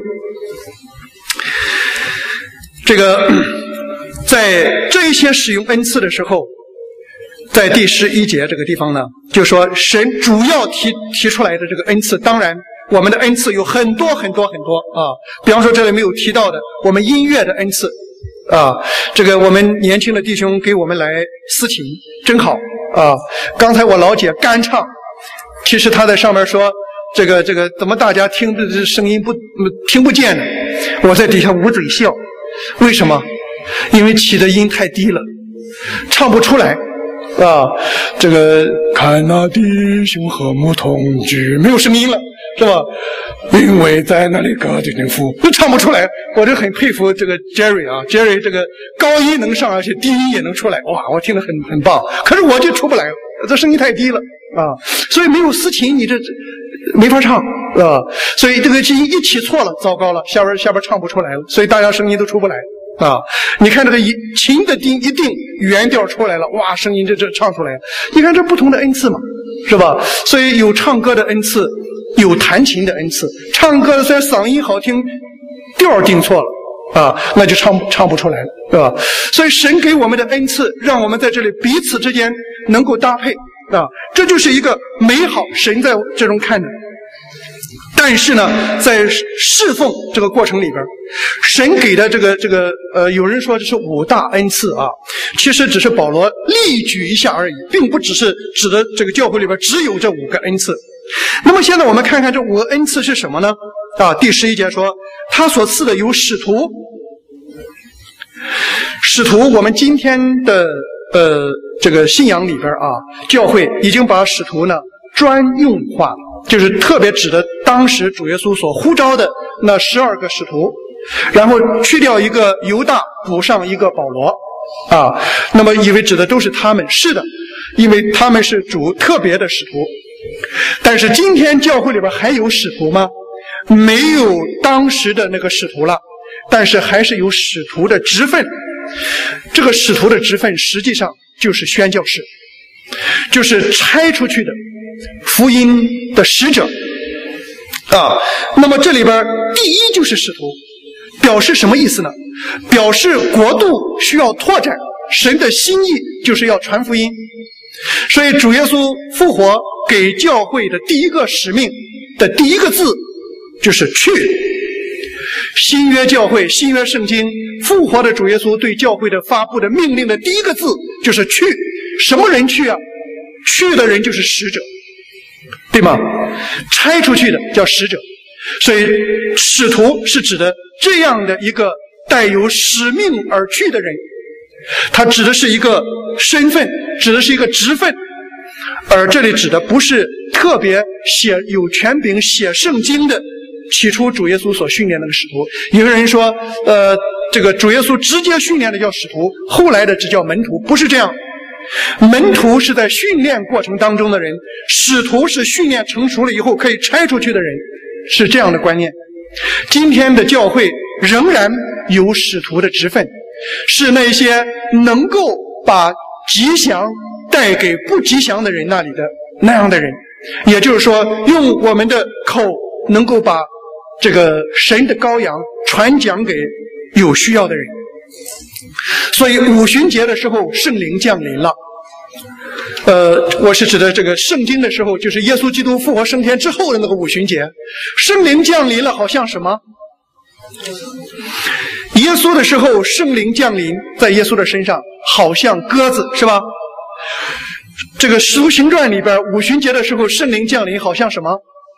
这个在这一些使用恩赐的时候，在第十一节这个地方呢，就说神主要提提出来的这个恩赐，当然我们的恩赐有很多很多很多啊，比方说这里没有提到的我们音乐的恩赐啊，这个我们年轻的弟兄给我们来司琴真好啊。刚才我老姐干唱，其实她在上面说这个这个怎么大家听的这声音不听不见呢？我在底下捂嘴笑，为什么？因为起的音太低了，唱不出来啊。这个看那弟兄和睦同居，没有声音了，是吧？因为在那里各地的福都唱不出来。我就很佩服这个 Jerry 啊 ，Jerry 这个高音能上，而且低音也能出来，哇，我听得很很棒。可是我就出不来，这声音太低了啊，所以没有司琴，你这没法唱啊。所以这个音一起错了，糟糕了，下边下边唱不出来了，所以大家声音都出不来啊。你看这个琴的定一定原调出来了，哇，声音这这唱出来了。你看这不同的恩赐嘛，是吧？所以有唱歌的恩赐，有弹琴的恩赐。唱歌的虽然嗓音好听，调定错了啊，那就唱唱不出来了，是吧？所以神给我们的恩赐，让我们在这里彼此之间能够搭配啊，这就是一个美好，神在这中看的。但但是呢，在侍奉这个过程里边，神给的这个这个呃，有人说这是五大恩赐啊，其实只是保罗例举一下而已，并不只是指的这个教会里边只有这五个恩赐。那么现在我们看看这五个恩赐是什么呢？啊，第十一节说，他所赐的有使徒。使徒，我们今天的呃这个信仰里边啊，教会已经把使徒呢专用化了，就是特别指的当时主耶稣所呼召的那十二个使徒，然后去掉一个犹大，补上一个保罗啊，那么以为指的都是他们。是的，因为他们是主特别的使徒。但是今天教会里边还有使徒吗？没有当时的那个使徒了，但是还是有使徒的职分。这个使徒的职分实际上就是宣教士，就是差出去的福音的使者啊。那么这里边第一就是使徒，表示什么意思呢？表示国度需要拓展，神的心意就是要传福音。所以主耶稣复活给教会的第一个使命的第一个字就是去。新约教会，新约圣经，复活的主耶稣对教会的发布的命令的第一个字就是去。什么人去啊？去的人就是使者，对吗？差出去的叫使者。所以使徒是指的这样的一个带有使命而去的人，他指的是一个身份，指的是一个职分。而这里指的不是特别写有权柄写圣经的起初主耶稣所训练的那个使徒。有个人说呃，这个主耶稣直接训练的叫使徒，后来的只叫门徒。不是这样，门徒是在训练过程当中的人，使徒是训练成熟了以后可以差出去的人，是这样的观念。今天的教会仍然有使徒的职分，是那些能够把吉祥带给不吉祥的人那里的那样的人，也就是说用我们的口能够把这个神的羔羊传讲给有需要的人。所以五旬节的时候圣灵降临了，呃，我是指的这个圣经的时候，就是耶稣基督复活升天之后的那个五旬节，圣灵降临了，好像什么？耶稣的时候圣灵降临在耶稣的身上，好像鸽子，是吧？这个使徒行传里边五旬节的时候圣灵降临好像什么？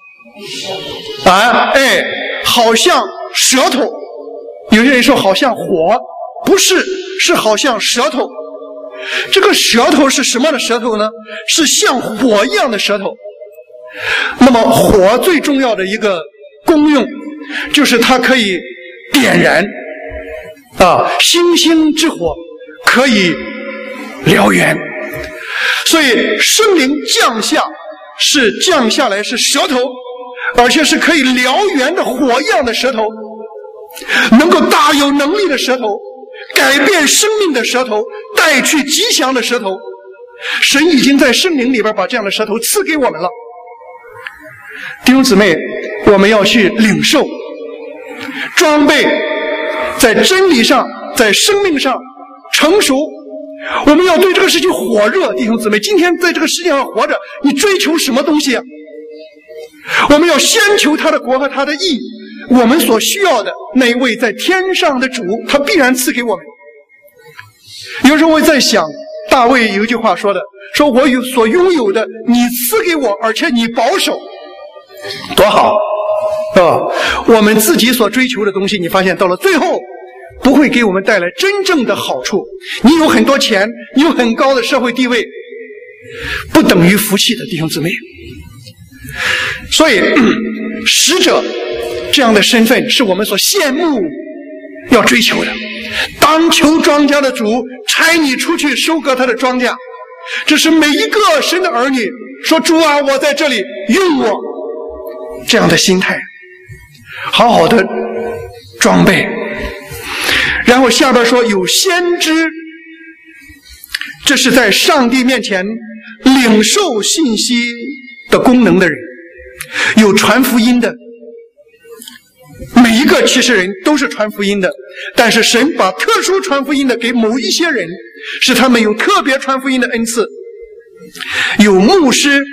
啊，哎，好像舌头。有些人说好像火，不是，是好像舌头。这个舌头是什么的舌头呢？是像火一样的舌头。那么火最重要的一个功用就是它可以点燃啊，星星之火可以燎原。所以圣灵降下是降下来是舌头，而且是可以燎原的火一样的舌头，能够大有能力的舌头，改变生命的舌头，带去吉祥的舌头。神已经在圣灵里边把这样的舌头赐给我们了。弟兄姊妹，我们要去领受装备，在真理上，在生命上成熟。我们要对这个事情火热。弟兄姊妹，今天在这个世界上活着，你追求什么东西啊？我们要先求他的国和他的义，我们所需要的那一位在天上的主，他必然赐给我们。有时候我在想，大卫有一句话说的，说我有所拥有的你赐给我，而且你保守，多好啊！我们自己所追求的东西，你发现到了最后不会给我们带来真正的好处。你有很多钱，你有很高的社会地位，不等于福气的，弟兄姊妹。所以使者这样的身份是我们所羡慕要追求的。当求庄稼的主差你出去收割他的庄稼，这是每一个神的儿女说，主啊，我在这里，用我，这样的心态，好好的装备。然后下边说有先知，这是在上帝面前领受信息的功能的人，有传福音的。每一个其实人都是传福音的，但是神把特殊传福音的给某一些人，使他们有特别传福音的恩赐。有牧师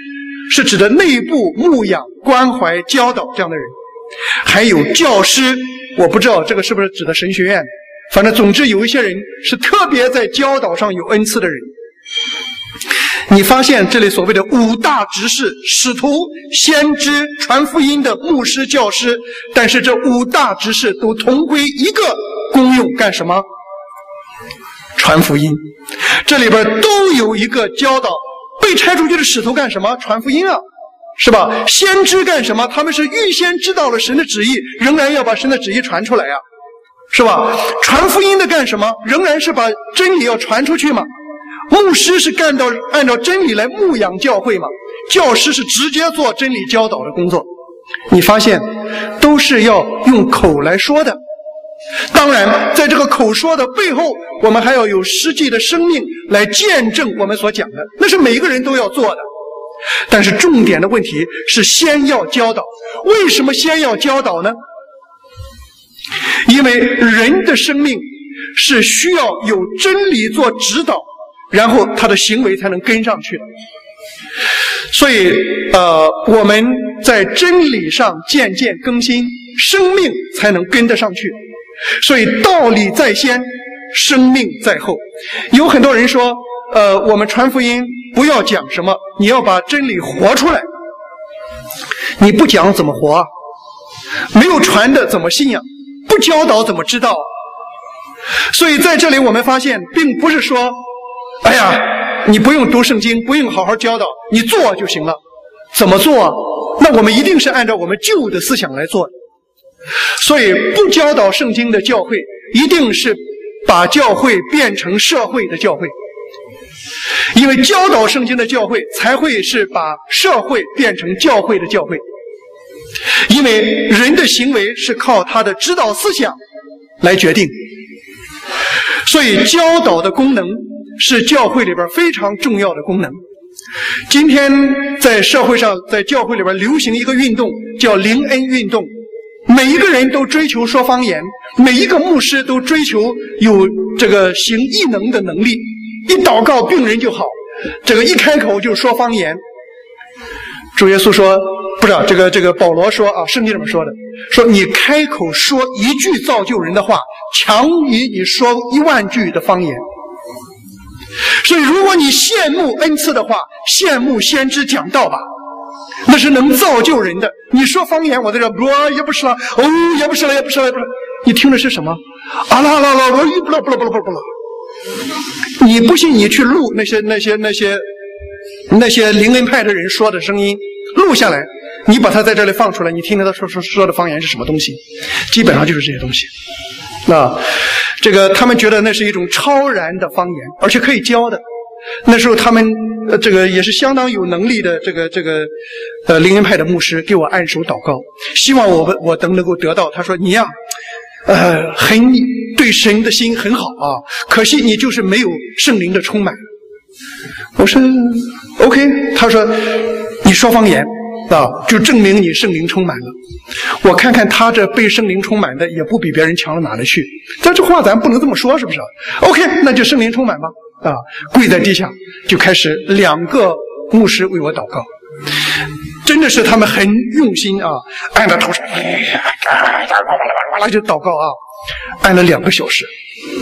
是指的内部牧养、关怀、教导这样的人。还有教师，我不知道这个是不是指的神学院，反正总之有一些人是特别在教导上有恩赐的人。你发现这里所谓的五大执事，使徒、先知、传福音的牧师、教师，但是这五大执事都同归一个功用，干什么？传福音。这里边都有一个教导。被拆出去的使徒干什么？传福音啊，是吧？先知干什么？他们是预先知道了神的旨意，仍然要把神的旨意传出来啊，是吧？传福音的干什么？仍然是把真理要传出去嘛。牧师是干到按照真理来牧养教会嘛，教师是直接做真理教导的工作。你发现都是要用口来说的。当然在这个口说的背后，我们还要有实际的生命来见证我们所讲的，那是每一个人都要做的。但是重点的问题是先要教导。为什么先要教导呢？因为人的生命是需要有真理做指导，然后他的行为才能跟上去的。所以呃，我们在真理上渐渐更新，生命才能跟得上去。所以道理在先，生命在后。有很多人说呃，我们传福音不要讲什么，你要把真理活出来。你不讲怎么活啊？没有传的怎么信仰？不教导怎么知道啊？所以在这里我们发现，并不是说哎呀你不用读圣经，不用好好教导，你做就行了。怎么做啊？那我们一定是按照我们旧的思想来做的。所以不教导圣经的教会，一定是把教会变成社会的教会。因为教导圣经的教会才会是把社会变成教会的教会。因为人的行为是靠他的指导思想来决定。所以教导的功能是教会里边非常重要的功能。今天在社会上，在教会里边流行一个运动，叫灵恩运动。每一个人都追求说方言，每一个牧师都追求有这个行异能的能力，一祷告病人就好，这个一开口就说方言。主耶稣说，不是这个这个保罗说啊，圣经怎么说的？说你开口说一句造就人的话，强于你说一万句的方言。所以如果你羡慕恩赐的话，羡慕先知讲道吧，那是能造就人的。你说方言，我在这不也不是了，哦也不是了，也不是了，也不是了，你听的是什么？啊啦啦啦，我不啦不啦不啦不啦不啦。你不信，你去录那些那些那些那些灵恩派的人说的声音，录下来，你把它在这里放出来，你听听他说说说的方言是什么东西？基本上就是这些东西。那这个他们觉得那是一种超然的方言，而且可以教的。那时候他们呃这个也是相当有能力的这个这个呃灵恩派的牧师给我按手祷告，希望我我等能够得到。他说你呀呃很对神的心很好啊，可惜你就是没有圣灵的充满。我说 OK， 他说你说方言啊，就证明你圣灵充满了。我看看他这被圣灵充满的也不比别人强到哪里去，但这话咱不能这么说，是不是 ？OK， 那就圣灵充满吧。啊，跪在地下就开始两个牧师为我祷告，真的是他们很用心啊，按着头上，哇啦就祷告啊，按了两个小时，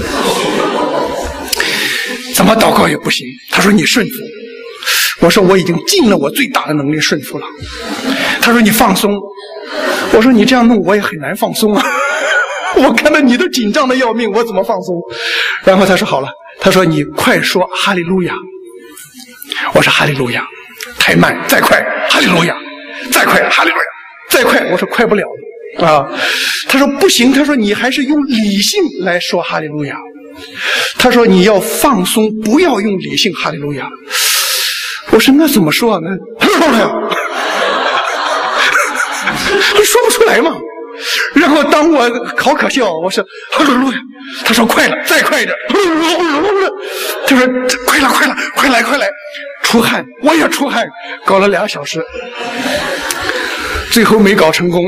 怎么祷告也不行。他说你顺服，我说我已经尽了我最大的能力顺服了。他说你放松，我说你这样弄我也很难放松啊，我看到你都紧张的要命，我怎么放松？然后他说好了，他说你快说哈利路亚。我说哈利路亚，太慢，再快哈利路亚，再快哈利路亚，再快。我说快不了了啊。他说不行，他说你还是用理性来说哈利路亚。他说你要放松，不要用理性哈利路亚。我说那怎么说呢？哈利路亚，说不出来嘛。然后当我好可笑，我说哈利路亚，他说快了，再快一点，他说快了快了快来快来，出汗，我也出汗，搞了俩小时，最后没搞成功，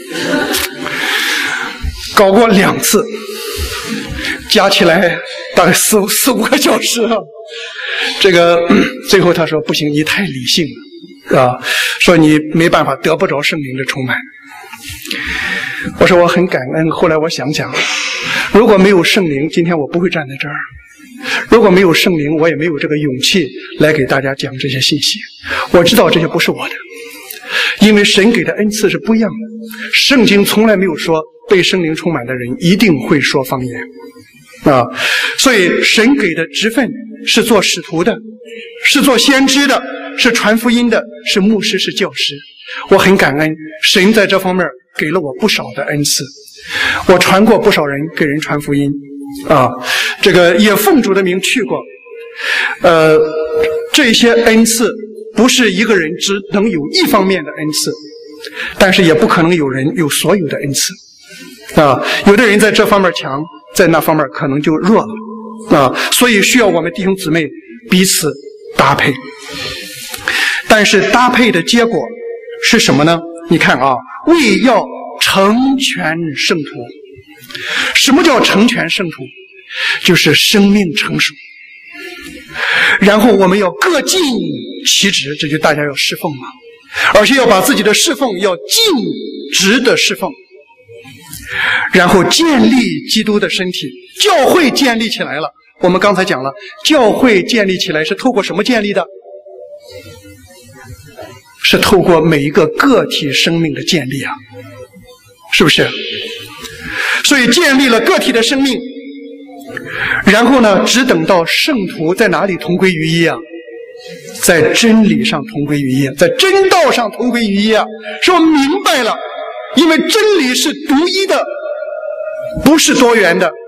搞过两次，加起来大概四四五个小时啊。这个最后他说不行，你太理性了啊，说你没办法得不着圣灵的充满。我说我很感恩，后来我想想，如果没有圣灵，今天我不会站在这儿。如果没有圣灵，我也没有这个勇气来给大家讲这些信息。我知道这些不是我的，因为神给的恩赐是不一样的。圣经从来没有说被圣灵充满的人一定会说方言啊，所以神给的职分是做使徒的，是做先知的，是传福音的，是牧师，是教师。我很感恩神在这方面给了我不少的恩赐，我传过不少人，给人传福音啊，这个也奉主的名去过。呃，这些恩赐不是一个人只能有一方面的恩赐，但是也不可能有人有所有的恩赐啊。有的人在这方面强，在那方面可能就弱了啊，所以需要我们弟兄姊妹彼此搭配。但是搭配的结果是什么呢？你看啊，为要成全圣徒。什么叫成全圣徒？就是生命成熟，然后我们要各尽其职，这就大家要侍奉嘛，而且要把自己的侍奉要尽职的侍奉，然后建立基督的身体，教会建立起来了。我们刚才讲了，教会建立起来是透过什么建立的？是透过每一个个体生命的建立啊，是不是？所以建立了个体的生命，然后呢，只等到圣徒在哪里同归于一啊？在真理上同归于一，在真道上同归于一啊！说明白了，因为真理是独一的，不是多元的。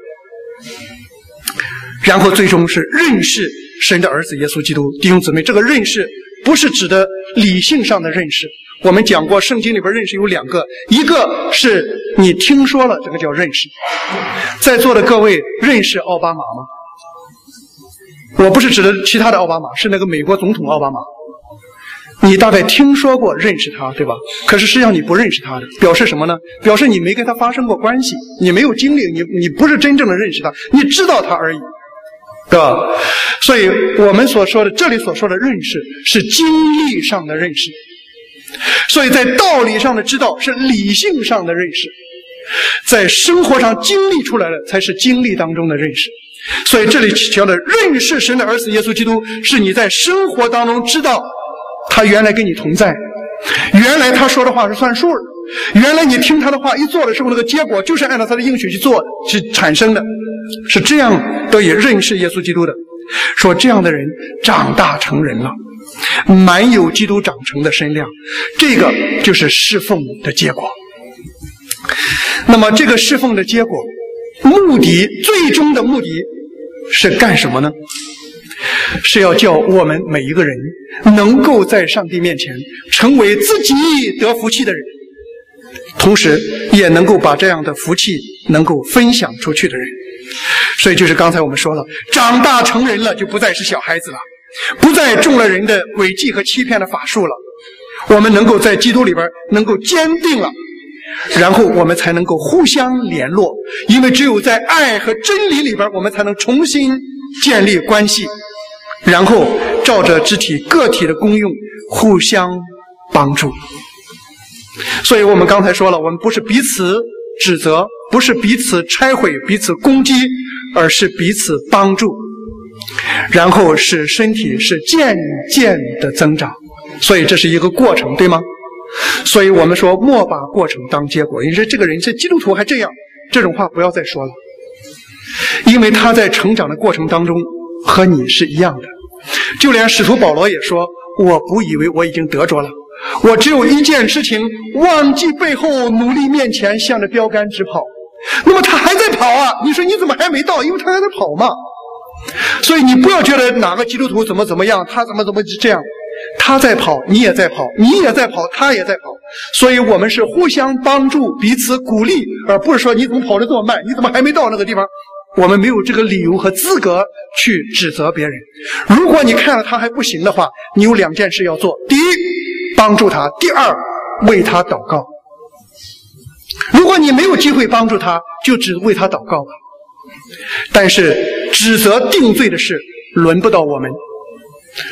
然后最终是认识神的儿子耶稣基督。弟兄姊妹，这个认识不是指的理性上的认识。我们讲过，圣经里边认识有两个，一个是你听说了，这个叫认识。在座的各位认识奥巴马吗？我不是指的其他的奥巴马，是那个美国总统奥巴马。你大概听说过认识他，对吧？可是实际上你不认识他的，表示什么呢？表示你没跟他发生过关系，你没有经历，你你不是真正的认识他，你知道他而已，对吧？所以我们所说的这里所说的认识是经历上的认识，所以在道理上的知道是理性上的认识，在生活上经历出来的才是经历当中的认识。所以这里强调的认识神的儿子耶稣基督，是你在生活当中知道他原来跟你同在，原来他说的话是算数的，原来你听他的话一做的时候，那个结果就是按照他的应许去做的，是产生的，是这样得以认识耶稣基督的。说这样的人长大成人了，满有基督长成的身量，这个就是侍奉的结果。那么这个侍奉的结果，目的最终的目的是干什么呢？是要叫我们每一个人能够在上帝面前成为自己得福气的人，同时也能够把这样的福气能够分享出去的人。所以就是刚才我们说了，长大成人了就不再是小孩子了，不再中了人的诡计和欺骗的法术了，我们能够在基督里边能够坚定了，然后我们才能够互相联络，因为只有在爱和真理里边，我们才能重新建立关系，然后照着肢体个体的功用互相帮助。所以我们刚才说了，我们不是彼此指责，不是彼此拆毁，彼此攻击，而是彼此帮助，然后使身体是渐渐的增长。所以这是一个过程，对吗？所以我们说莫把过程当结果。你说这个人是基督徒还这样，这种话不要再说了，因为他在成长的过程当中和你是一样的。就连使徒保罗也说，我不以为我已经得着了，我只有一件事情，忘记背后，努力面前，向着标杆直跑。那么他还在跑啊，你说你怎么还没到？因为他还在跑嘛。所以你不要觉得哪个基督徒怎么怎么样，他怎么怎么这样，他在跑，你也在跑，你也在跑，他也在跑。所以我们是互相帮助，彼此鼓励，而不是说你怎么跑得这么慢，你怎么还没到那个地方。我们没有这个理由和资格去指责别人。如果你看了他还不行的话，你有两件事要做：第一，帮助他；第二，为他祷告。如果你没有机会帮助他，就只为他祷告吧。但是指责定罪的事轮不到我们，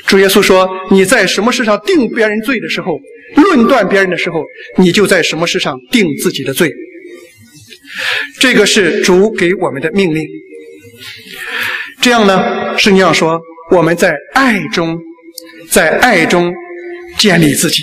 主耶稣说，你在什么事上定别人罪的时候，论断别人的时候，你就在什么事上定自己的罪。这个是主给我们的命令。这样呢，圣经上说，我们在爱中，在爱中建立自己。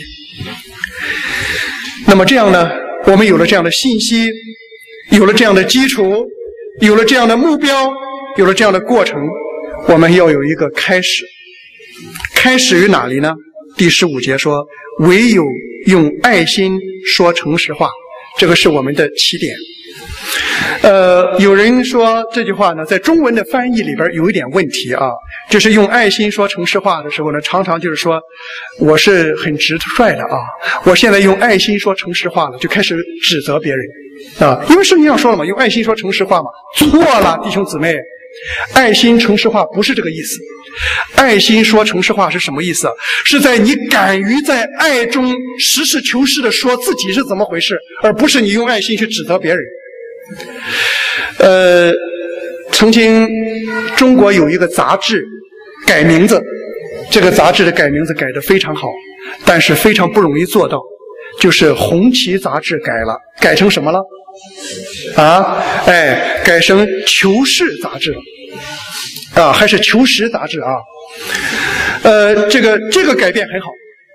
那么这样呢，我们有了这样的信息，有了这样的基础，有了这样的目标，有了这样的过程，我们要有一个开始。开始于哪里呢？第十五节说，唯有用爱心说诚实话，这个是我们的起点。呃，有人说这句话呢，在中文的翻译里边有一点问题啊，就是用爱心说诚实话的时候呢，常常就是说我是很直率的啊，我现在用爱心说诚实话了，就开始指责别人啊，因为圣经上说了嘛，用爱心说诚实话嘛，错了，弟兄姊妹，爱心诚实话不是这个意思。爱心说诚实话是什么意思？是在你敢于在爱中实事求是的说自己是怎么回事，而不是你用爱心去指责别人。呃，曾经中国有一个杂志改名字，这个杂志的改名字改得非常好，但是非常不容易做到，就是红旗杂志改了，改成什么了？啊，哎，改成求是杂志了。啊，还是求实杂志啊，呃，这个这个改变很好。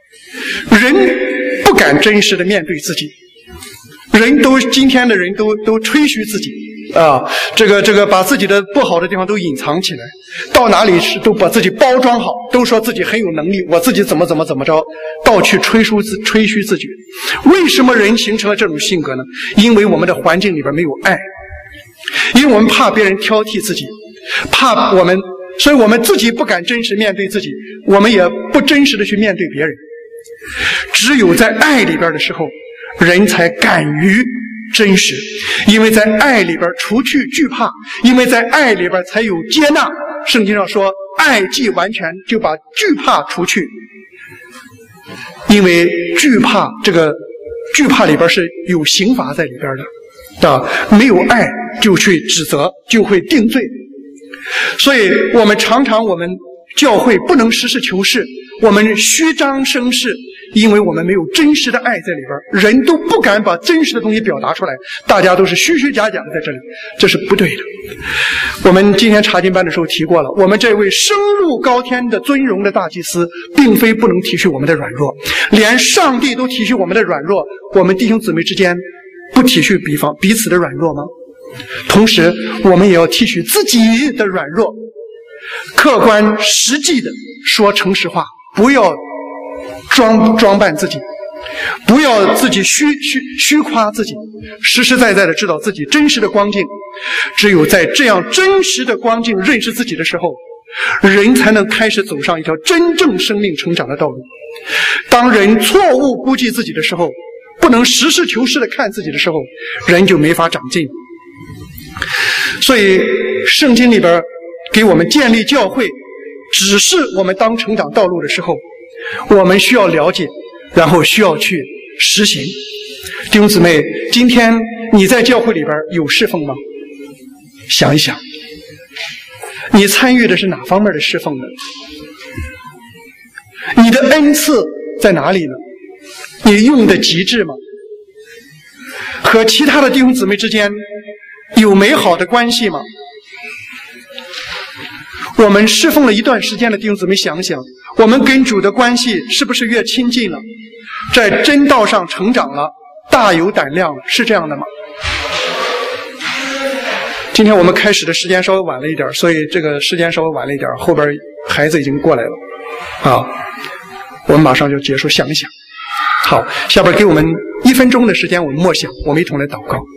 人不敢真实的面对自己，人都今天的人都都吹嘘自己啊，这个这个把自己的不好的地方都隐藏起来，到哪里是都把自己包装好，都说自己很有能力，我自己怎么怎么怎么着，到去吹嘘自吹嘘自己。为什么人形成了这种性格呢？因为我们的环境里边没有爱，因为我们怕别人挑剔自己。怕我们，所以我们自己不敢真实面对自己，我们也不真实的去面对别人。只有在爱里边的时候，人才敢于真实，因为在爱里边除去惧怕，因为在爱里边才有接纳。圣经上说，爱既完全，就把惧怕除去。因为惧怕，这个惧怕里边是有刑罚在里边的，啊，没有爱就去指责，就会定罪。所以我们常常我们教会不能实事求是，我们虚张声势，因为我们没有真实的爱在里边，人都不敢把真实的东西表达出来，大家都是虚虚假假的在这里，这是不对的。我们今天查经班的时候提过了，我们这位升入高天的尊荣的大祭司，并非不能体恤我们的软弱，连上帝都体恤我们的软弱，我们弟兄姊妹之间不体恤彼方彼此的软弱吗？同时我们也要体恤自己的软弱，客观实际的说诚实话，不要装装扮自己，不要自己虚虚虚夸自己，实实在在的知道自己真实的光景。只有在这样真实的光景认识自己的时候，人才能开始走上一条真正生命成长的道路。当人错误估计自己的时候，不能实事求是的看自己的时候，人就没法长进。所以圣经里边给我们建立教会，只是我们当成长道路的时候，我们需要了解，然后需要去实行。弟兄姊妹，今天你在教会里边有侍奉吗？想一想，你参与的是哪方面的侍奉呢？你的恩赐在哪里呢？你用的极致吗？和其他的弟兄姊妹之间有美好的关系吗？我们侍奉了一段时间的弟兄姊妹，想想我们跟主的关系是不是越亲近了，在真道上成长了，大有胆量了，是这样的吗？今天我们开始的时间稍微晚了一点，所以这个时间稍微晚了一点，后边孩子已经过来了啊，我们马上就结束，想一想。好，下边给我们一分钟的时间，我们默想，我们一同来祷告。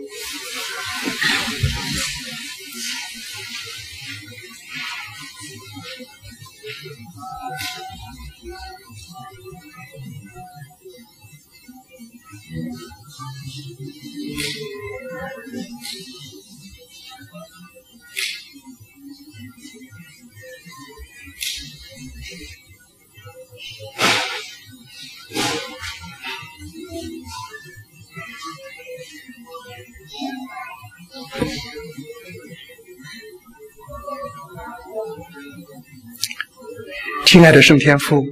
亲爱的圣天父，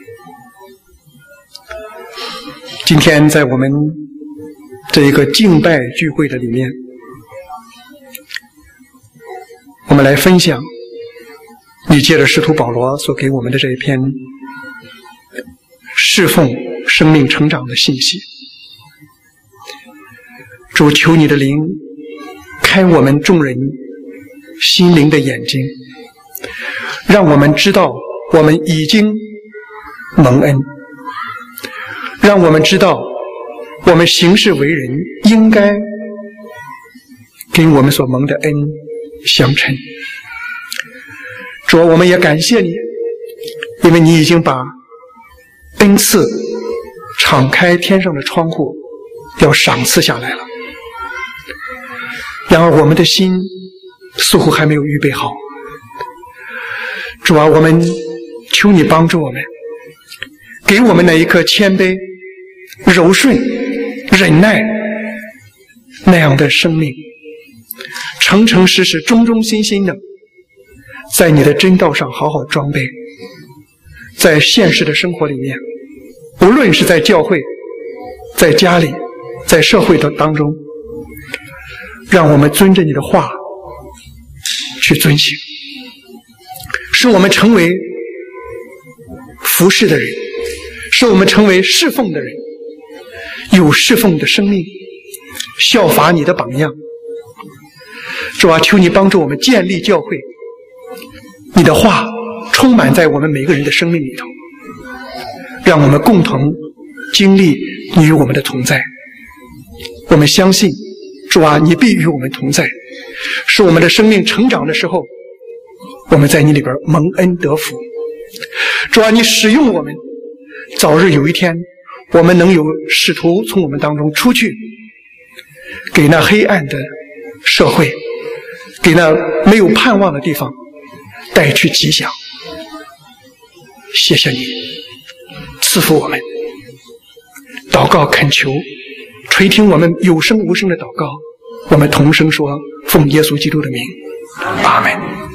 今天在我们这一个敬拜聚会的里面，我们来分享你借着使徒保罗所给我们的这一篇侍奉生命成长的信息。主，求你的灵开我们众人心灵的眼睛，让我们知道我们已经蒙恩，让我们知道我们行事为人应该跟我们所蒙的恩相称。主，我们也感谢你，因为你已经把恩赐敞开天上的窗户要赏赐下来了。然而我们的心似乎还没有预备好。主啊，我们求你帮助我们，给我们那一颗谦卑、柔顺、忍耐那样的生命，诚诚实实、忠忠心心的在你的真道上好好装备。在现实的生活里面，无论是在教会、在家里、在社会的当中，让我们遵着你的话去遵行，使我们成为服侍的人，使我们成为侍奉的人，有侍奉的生命，效法你的榜样。主啊，求你帮助我们建立教会，你的话充满在我们每个人的生命里头，让我们共同经历你与我们的同在。我们相信主啊，你必与我们同在，使我们的生命成长的时候，我们在你里边蒙恩得福。主啊，你使用我们，早日有一天我们能有使徒从我们当中出去，给那黑暗的社会，给那没有盼望的地方带去吉祥。谢谢你赐福我们，祷告恳求垂听我们有声无声的祷告，我们同声说，奉耶稣基督的名，阿们。